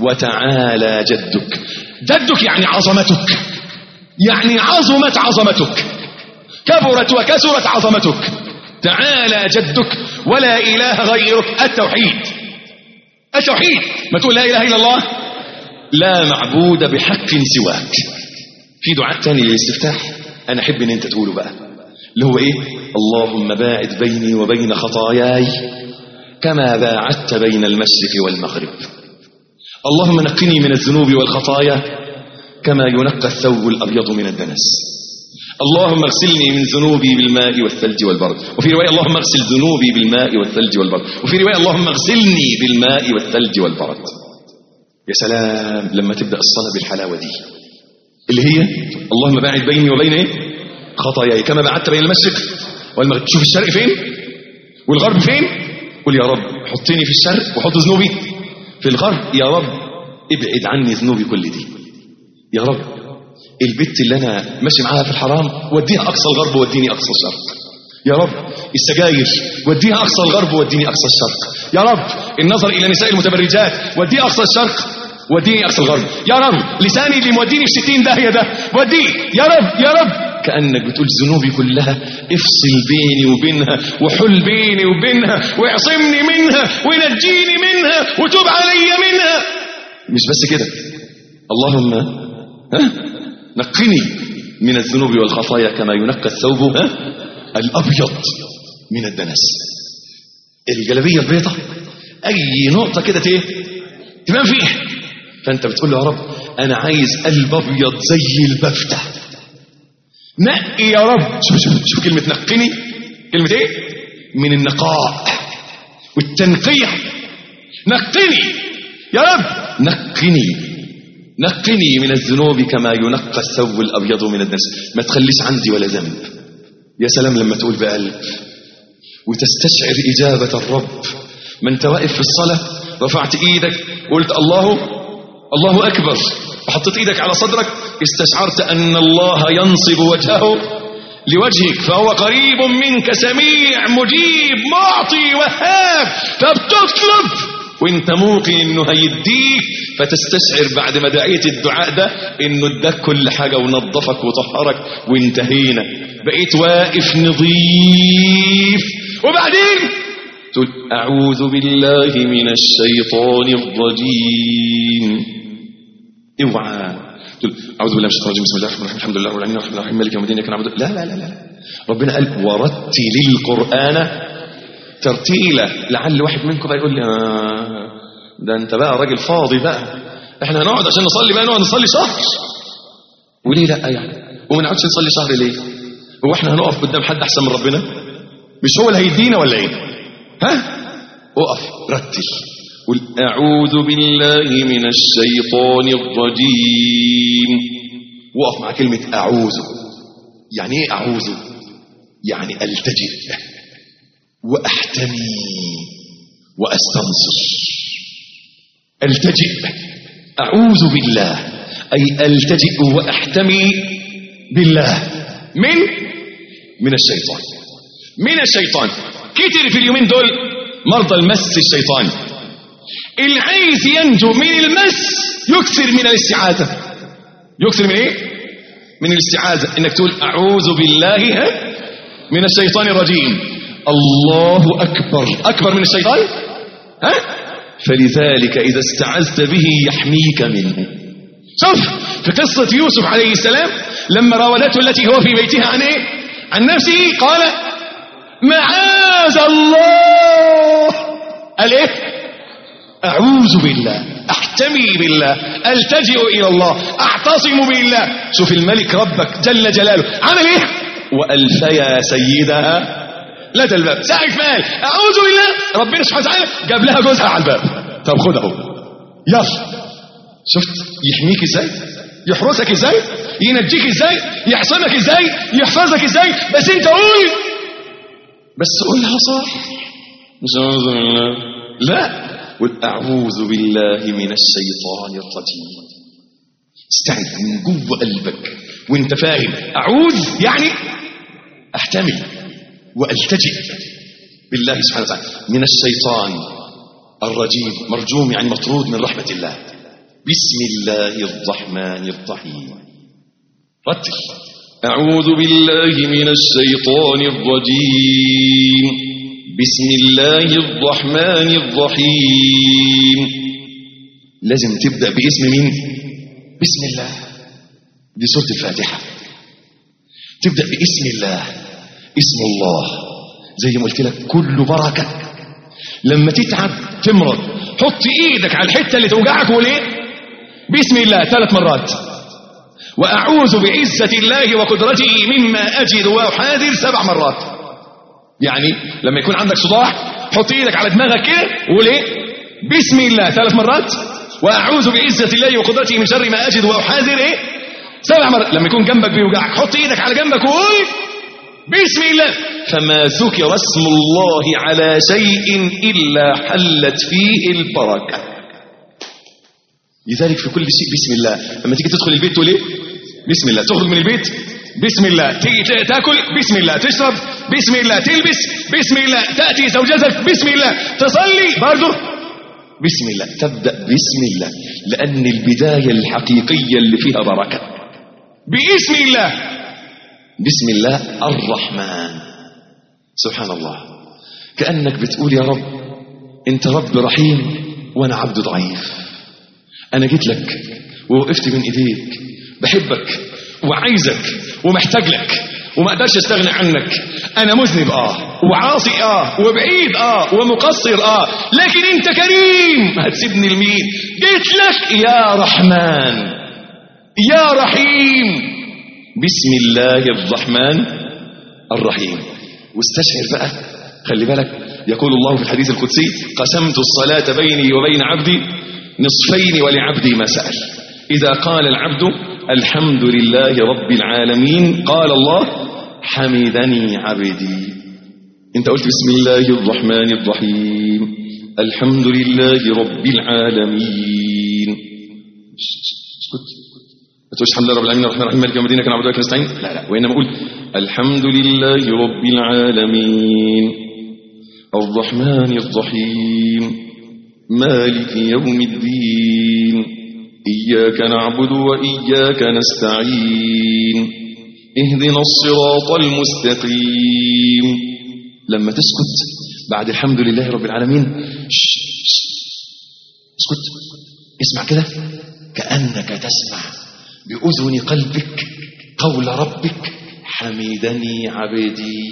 وتعالى جدك، جدك يعني عظمتك، يعني عظمت عظمتك، كبرت وكسرت عظمتك. تعالى جدك ولا إله غيرك. التوحيد، التوحيد، ما تقول لا إله إلا الله، لا معبود بحق سواك. في دعاء تاني للاستفتاح أنا أحب أن أنت تقوله بقى، اللي هو إيه؟ اللهم باعد بيني وبين خطاياي كما باعدت بين المشرق والمغرب. اللهم نقني من الذنوب والخطايا كما ينقى الثوب الأبيض من الدنس. اللهم اغسلني من ذنوبي بالماء والثلج والبرد. وفي رواية اللهم اغسل ذنوبي بالماء والثلج والبرد. وفي رواية اللهم اغسلني بالماء والثلج والبرد. يا سلام لما تبدأ الصلاة بالحلاوة دي اللي هي اللهم باعد بيني وبين ايه؟ خطاياي كما بعدت بين المشرق والمغرب. شوف الشرق فين والغرب فين، قل يا رب حطني في الشرق وحط ذنوبي في الغرب. يا رب ابعد عني ذنوبي كل دي. يا رب البت اللي انا ماشي معاها في الحرام وديها اقصى الغرب ووديني اقصى الشرق. يا رب السجاير وديها اقصى الغرب ووديني اقصى الشرق. يا رب النظر الى نساء المتبرجات وديه اقصى الشرق وديني اقصى الغرب. يا رب لساني اللي موديني في ستين داهيه ده وديه. يا رب يا رب كأنك بتقول ذنوبي كلها افصل بيني وبينها وحل بيني وبينها واعصمني منها ونجيني منها وتوب علي منها. مش بس كده، اللهم ها نقني من الذنوب والخطايا كما ينقى الثوب ها الأبيض من الدنس. الجلابية البيضة أي نقطة كده ايه تمام فيه، فأنت بتقول له يا رب أنا عايز قلب أبيض زي البفتة. نقي يا رب. شوف شوف شوف كلمة نقني، كلمة ايه؟ من النقاء والتنقية. نقني يا رب، نقني نقني من الذنوب كما ينقى الثوب الأبيض من الدنس. ما تخليش عندي ولا ذنب. يا سلام لما تقول بقلب وتستشعر إجابة الرب. ما انت واقف في الصلاة رفعت ايدك وقلت الله الله أكبر وحطيت ايدك على صدرك، استشعرت أن الله ينصب وجهه لوجهك فهو قريب منك سميع مجيب معطي وهاب، فبتطلب وانت موقن انه هيديك، فتستشعر بعد ما دعيت الدعاء ده انه اداك كل حاجة ونظفك وطهرك وانتهينا، بقيت واقف نظيف. وبعدين تقول اعوذ بالله من الشيطان الرجيم. اوعى تقول اعوذ بالله من الشيطان الرجيم بسم الله الرحمن الرحيم الحمد لله رب العالمين الرحمن الرحيم مالك يوم الدين اياك نعبد. لا لا لا لا ربنا قال ورتل القرآن ترتيلة. لعل واحد منكم بقى يقول لي آه ده انت بقى راجل فاضي بقى، احنا هنقعد عشان نصلي بقى نقعد نصلي شهر. وليه لا يعني؟ وما نقعدش نصلي شهر ليه؟ هو احنا هنقف قدام حد احسن من ربنا؟ مش هو اللي هيدينا ولا ايه؟ ها؟ اقف رتل قل اعوذ بالله من الشيطان الرجيم، وقف مع كلمة اعوذ. يعني ايه اعوذ؟ يعني التجئ واحتمي واستنصر. التجئ اعوذ بالله اي التجئ واحتمي بالله. من من الشيطان من الشيطان كتر في اليومين دول مرضى المس الشيطاني. اللي عايز ينجو من المس يكثر من الاستعاذة. يكثر من ايه؟ من الاستعاذة، انك تقول اعوذ بالله من الشيطان الرجيم. الله اكبر، اكبر من الشيطان. ها؟ فلذلك اذا استعذت به يحميك منه. شوف في قصة يوسف عليه السلام لما راودته التي هو في بيتها عن ايه؟ عن نفسه، قال معاذ الله. قال ايه؟ اعوذ بالله، احتمي بالله، التجئ الى الله، اعتصم بالله. شوف الملك ربك جل جلاله عمل ايه؟ والفيا سيدها لدى الباب. ساعة مال اعوذ بالله، ربنا سبحانه وتعالى جاب لها جوزها على الباب. طب خد اهو، يلا. شفت يحميك ازاي؟ يحرسك ازاي؟ ينجيك ازاي؟ يحصنك ازاي؟ يحفظك ازاي؟ بس انت قول، بس قولها صح. مش اعوذ بالله، لا، قل اعوذ بالله من الشيطان الرجيم. استعذ من جوه قلبك وانت فاهم اعوذ يعني احتمي والتجئ بالله سبحانه وتعالى من الشيطان الرجيم، مرجوم يعني مطرود من رحمة الله. بسم الله الرحمن الرحيم. رتل أعوذ بالله من الشيطان الرجيم بسم الله الرحمن الرحيم. لازم تبدأ باسم مين؟ بسم الله. دي سورة الفاتحة. تبدأ باسم الله. اسم الله زي ما قلت لك كله بركة. لما تتعب تمرض حط ايدك على الحتة اللي توجعك وليه بسم الله ثلاث مرات. وأعوذ بعزة الله وقدرته مما أجد وأحاذر سبع مرات. يعني لما يكون عندك صداع حط ايدك على دماغك كده وليه بسم الله ثلاث مرات. وأعوذ بعزة الله وقدرته من شر ما أجد وأحاذر ايه سبع مرات. لما يكون جنبك بيوجعك حط ايدك على جنبك وقول بسم الله. فما ذكر اسم الله على شيء إلا حلت فيه البركة. لذلك في كل شيء بسم الله. لما تيجي تدخل البيت تقول ايه بسم الله. تخرج من البيت بسم الله. تيجي تاكل بسم الله. تشرب بسم الله. تلبس بسم الله. تأتي زوجتك بسم الله. تصلي برضه بسم الله. تبدأ بسم الله لأن البداية الحقيقية اللي فيها بركة باسم الله. بسم الله الرحمن. سبحان الله، كأنك بتقول يا رب انت رب رحيم وانا عبد ضعيف. انا جيت لك ووقفت بين ايديك، بحبك وعايزك ومحتاج لك وما اقدرش استغنى عنك. انا مذنب اه وعاصي اه وبعيد اه ومقصر اه، لكن انت كريم هتسيبني لمين؟ جيت لك يا رحمن يا رحيم. بسم الله الرحمن الرحيم. واستشعر بقى، خلي بالك، يقول الله في الحديث القدسي قسمت الصلاة بيني وبين عبدي نصفين ولعبدي ما سأل. إذا قال العبد الحمد لله رب العالمين قال الله حمدني عبدي. انت قلت بسم الله الرحمن الرحيم الحمد لله رب العالمين. اسكت، ما تقولش الحمد لله رب العالمين الرحمن الرحيم مالك يوم الدين اياك نعبد واياك نستعين. لا لا، وانما اقول الحمد لله رب العالمين الرحمن الرحيم مالك يوم الدين إياك نعبد وإياك نستعين اهدنا الصراط المستقيم. لما تسكت بعد الحمد لله رب العالمين اسكت، اسمع كده كأنك تسمع بأذن قلبك قول ربك حمدني عبدي.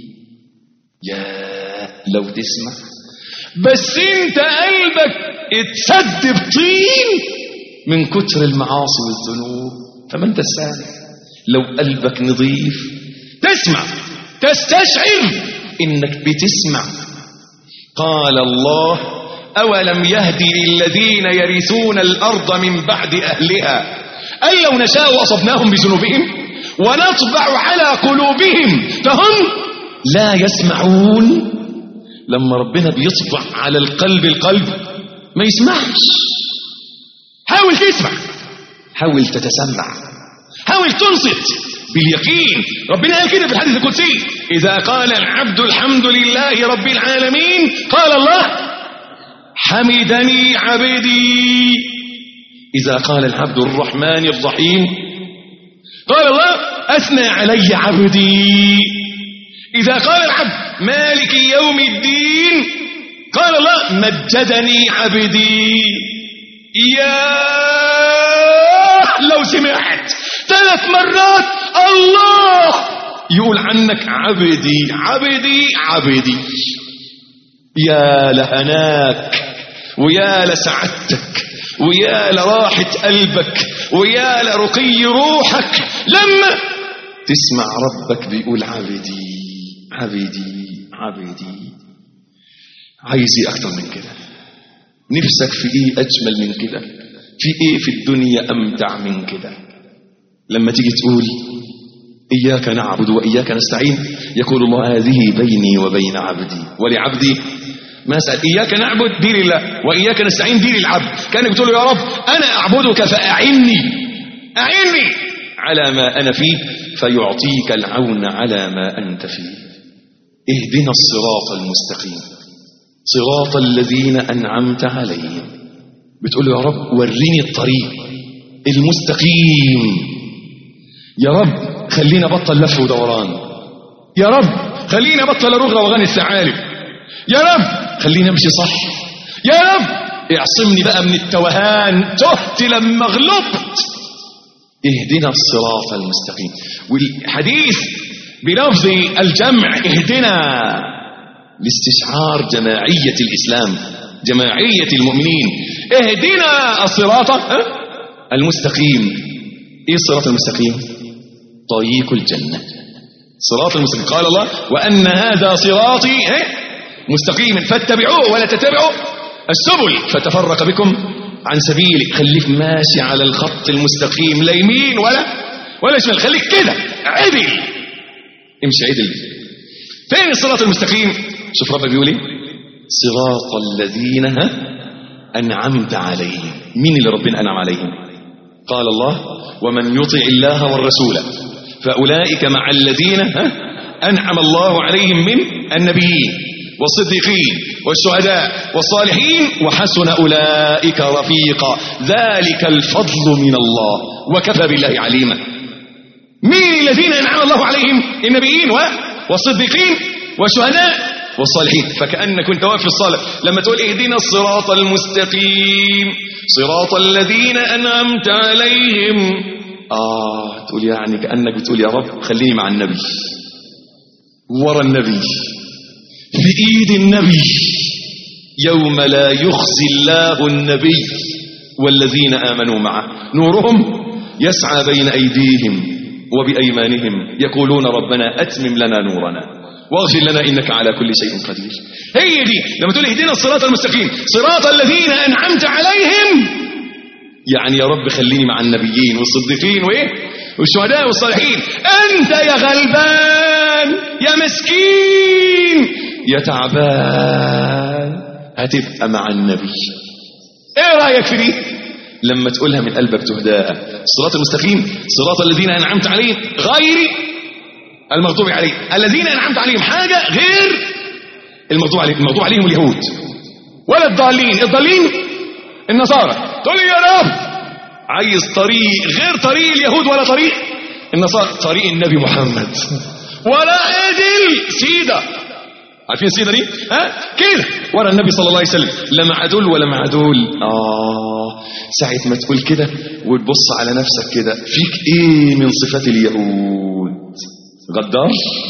يا لو تسمع، بس انت قلبك اتسد بطين من كتر المعاصي والذنوب. فما انت السامع، لو قلبك نظيف تسمع تستشعر انك بتسمع. قال الله أولم يهدي للذين يرثون الأرض من بعد أهلها أن لو نشاء أصبناهم بذنوبهم ونطبع على قلوبهم فهم لا يسمعون. لما ربنا بيطبع على القلب القلب ما يسمعش. حاول تسمع، حاول تتسمع، حاول تنصت باليقين. ربنا قال كده في الحديث القدسي: إذا قال العبد الحمد لله رب العالمين قال الله: حمدني عبدي. إذا قال العبد الرحمن الرحيم قال الله: أثنى علي عبدي. إذا قال العبد مالك يوم الدين قال الله: مجدني عبدي. يا لو سمعت ثلاث مرات الله يقول عنك عبدي عبدي عبدي، يا لهناك ويا لسعادتك ويا لراحة قلبك ويا لرقي روحك لما تسمع ربك بيقول عبدي عبدي عبدي. عايز ايه اكتر من كده؟ نفسك في ايه اجمل من كده؟ في ايه في الدنيا امتع من كده؟ لما تيجي تقول اياك نعبد واياك نستعين يقول الله: هذه بيني وبين عبدي ولعبدي ما سأل. اياك نعبد دي لله واياك نستعين دي للعبد. كانك بتقول له: يا رب انا اعبدك فاعني اعني على ما انا فيه فيعطيك العون على ما انت فيه. اهدنا الصراط المستقيم صراط الذين انعمت عليهم. بتقول له: يا رب وريني الطريق المستقيم. يا رب خلينا بطل لف ودوران. يا رب خلينا بطل اروح روغان الثعالب. يا رب خلينا امشي صح. يا رب اعصمني بقى من التوهان، تهت لما غلبت. اهدنا الصراط المستقيم. والحديث بلفظ الجمع اهدنا لاستشعار جماعية الإسلام، جماعية المؤمنين. اهدنا الصراط المستقيم. ايه الصراط المستقيم؟ طريق الجنة. صراط المستقيم. قال الله: وأن هذا صراطي مستقيما فاتبعوه ولا تتبعوا السبل فتفرق بكم عن سبيله. خليك ماشي على الخط المستقيم، لا يمين ولا ولا شمال، خليك كده عدل، امشي عدل. فين الصراط المستقيم؟ شوف ربك بيقول ايه: صراط الذين أنعمت عليهم. مين اللي ربنا أنعم عليهم؟ قال الله: ومن يطع الله والرسول فأولئك مع الذين أنعم الله عليهم من النبيين والصديقين والشهداء والصالحين وحسن أولئك رفيقا ذلك الفضل من الله وكفى بالله عليما. مين الذين أنعم الله عليهم؟ النبيين والصديقين والشهداء والصالحين. فكأنك كنت واقف في الصلاة لما تقول اهدنا الصراط المستقيم صراط الذين أنعمت عليهم، آه تقول يعني كأنك بتقول يا رب خليني مع النبي، ورا النبي، في إيد النبي، يوم لا يخزي الله النبي والذين آمنوا معه نورهم يسعى بين أيديهم وبأيمانهم يقولون ربنا أتمم لنا نورنا واغفر لنا إنك على كل شيء قدير. هي دي لما تقول اهدنا الصراط المستقيم صراط الذين أنعمت عليهم، يعني يا رب خليني مع النبيين والصديقين وإيه والشهداء والصالحين. أنت يا غلبان يا مسكين يا تعبان هتبقى مع النبي. ايه رأيك في دي لما تقولها من قلبك تهداها؟ الصراط المستقيم صراط الذين أنعمت عليهم غير المغضوب عليهم. الذين أنعمت عليهم حاجة غير المغضوب عليهم. المغضوب عليهم اليهود ولا الضالين. الضالين النصارى. تقول لي يا رب عايز طريق غير طريق اليهود ولا طريق النصارى، طريق النبي محمد ولا عدل سيدة. عارفين السيدة دي؟ ها كده ورا النبي صلى الله عليه وسلم، لا مع دول ولا مع دول. آه ساعة ما تقول كده وتبص على نفسك كده، فيك ايه من صفات اليهود؟ غدار،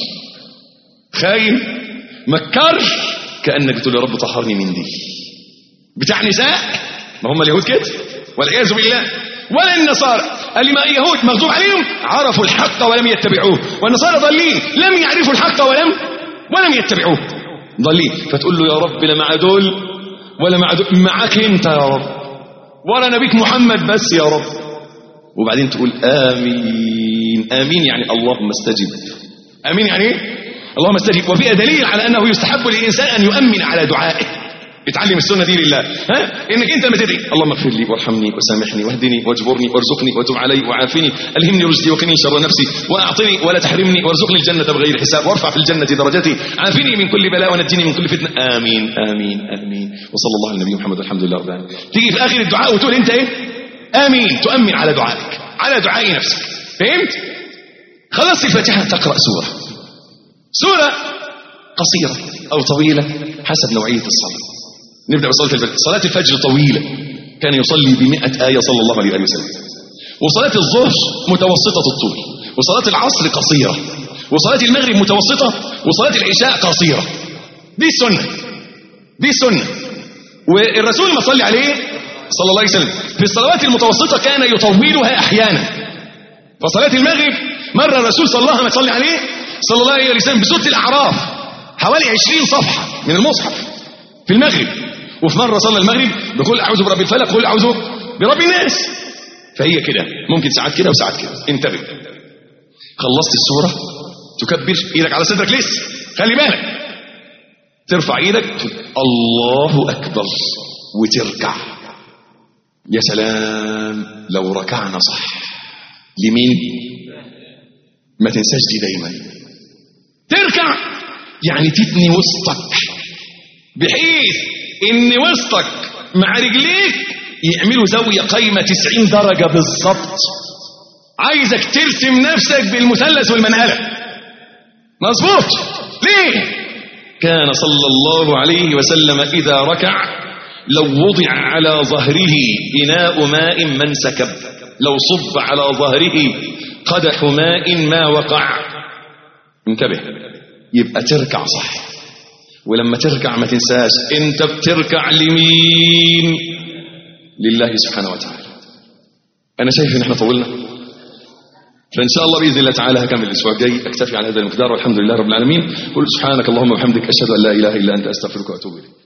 خاين، مكر، كأنك بتقول يا رب طهرني من دي. بتاع نساء، ما هم اليهود كده والعياذ بالله. ولا النصارى اللي ما اليهود مغضوب عليهم عرفوا الحق ولم يتبعوه، والنصارى ضالين لم يعرفوا الحق ولم ولم يتبعوه ضالين. فتقول له يا رب لا مع دول ولا مع دول، معك انت يا رب ولا نبيك محمد بس يا رب. وبعدين تقول آمين. آمين يعني اللهم استجب. آمين يعني ايه؟ اللهم استجب. وفيها دليل على أنه يستحب للإنسان أن يؤمن على دعائه. اتعلم السنة دي لله. ها انك انت لما تدعي اللهم اغفر لي وارحمني وسامحني واهدني واجبرني وارزقني وتب علي وعافني الهمني رشدي وقني شر نفسي واعطني ولا تحرمني وارزقني الجنة بغير حساب وارفع في الجنة درجتي عافني من كل بلاء ونجني من كل فتنة. امين امين امين. وصلى الله على النبي محمد والحمد لله رب العالمين. تيجي في اخر الدعاء وتقول انت ايه؟ امين. تؤمن على دعائك على دعاء نفسك. فهمت؟ خلصت الفاتحة تقرأ سورة سورة قصيرة أو طويلة حسب نوعية الصلاة. نبدأ بصلاة الفجر. صلاة الفجر طويلة كان يصلي بمئة آية صلى الله عليه وسلم. وصلاة الظهر متوسطة الطول. وصلاة العصر قصيرة. وصلاة المغرب متوسطة. وصلاة العشاء قصيرة. دي السنة دي السنة. والرسول ما صلي عليه صلى الله عليه وسلم في الصلوات المتوسطة كان يطولها أحيانا. فصلاة المغرب مرة الرسول صلى الله عليه وسلم عليه صلى الله عليه وسلم بسورة الأعراف حوالي عشرين صفحة من المصحف في المغرب. وفي مرة صلى المغرب بقول أعوذ برب الفلق قل أعوذ برب الناس. فهي كده ممكن ساعات كده وساعات كده. انتبه. خلصت السورة تكبر ايدك على صدرك لسه خلي بالك ترفع ايدك الله أكبر وتركع. يا سلام لو ركعنا صح. لمين؟ ما تنساش دي دايما. تركع يعني تتني وسطك بحيث ان وسطك مع رجليك يعملوا زاوية قايمة تسعين درجة بالظبط. عايزك ترسم نفسك بالمثلث والمنقلة. مظبوط. ليه؟ كان صلى الله عليه وسلم إذا ركع لو وضع على ظهره إناء ماء ما انسكب لو صب على ظهره قدح ماء ما وقع. انتبه. يبقى تركع صح. ولما تركع ما تنساش انت بتركع لمين؟ لله سبحانه وتعالى. انا شايف ان احنا طولنا فان شاء الله باذن الله تعالى هكمل الاسبوع الجاي. اكتفي على هذا المقدار والحمد لله رب العالمين. قل سبحانك اللهم وبحمدك اشهد ان لا اله الا انت استغفرك واتوب اليك.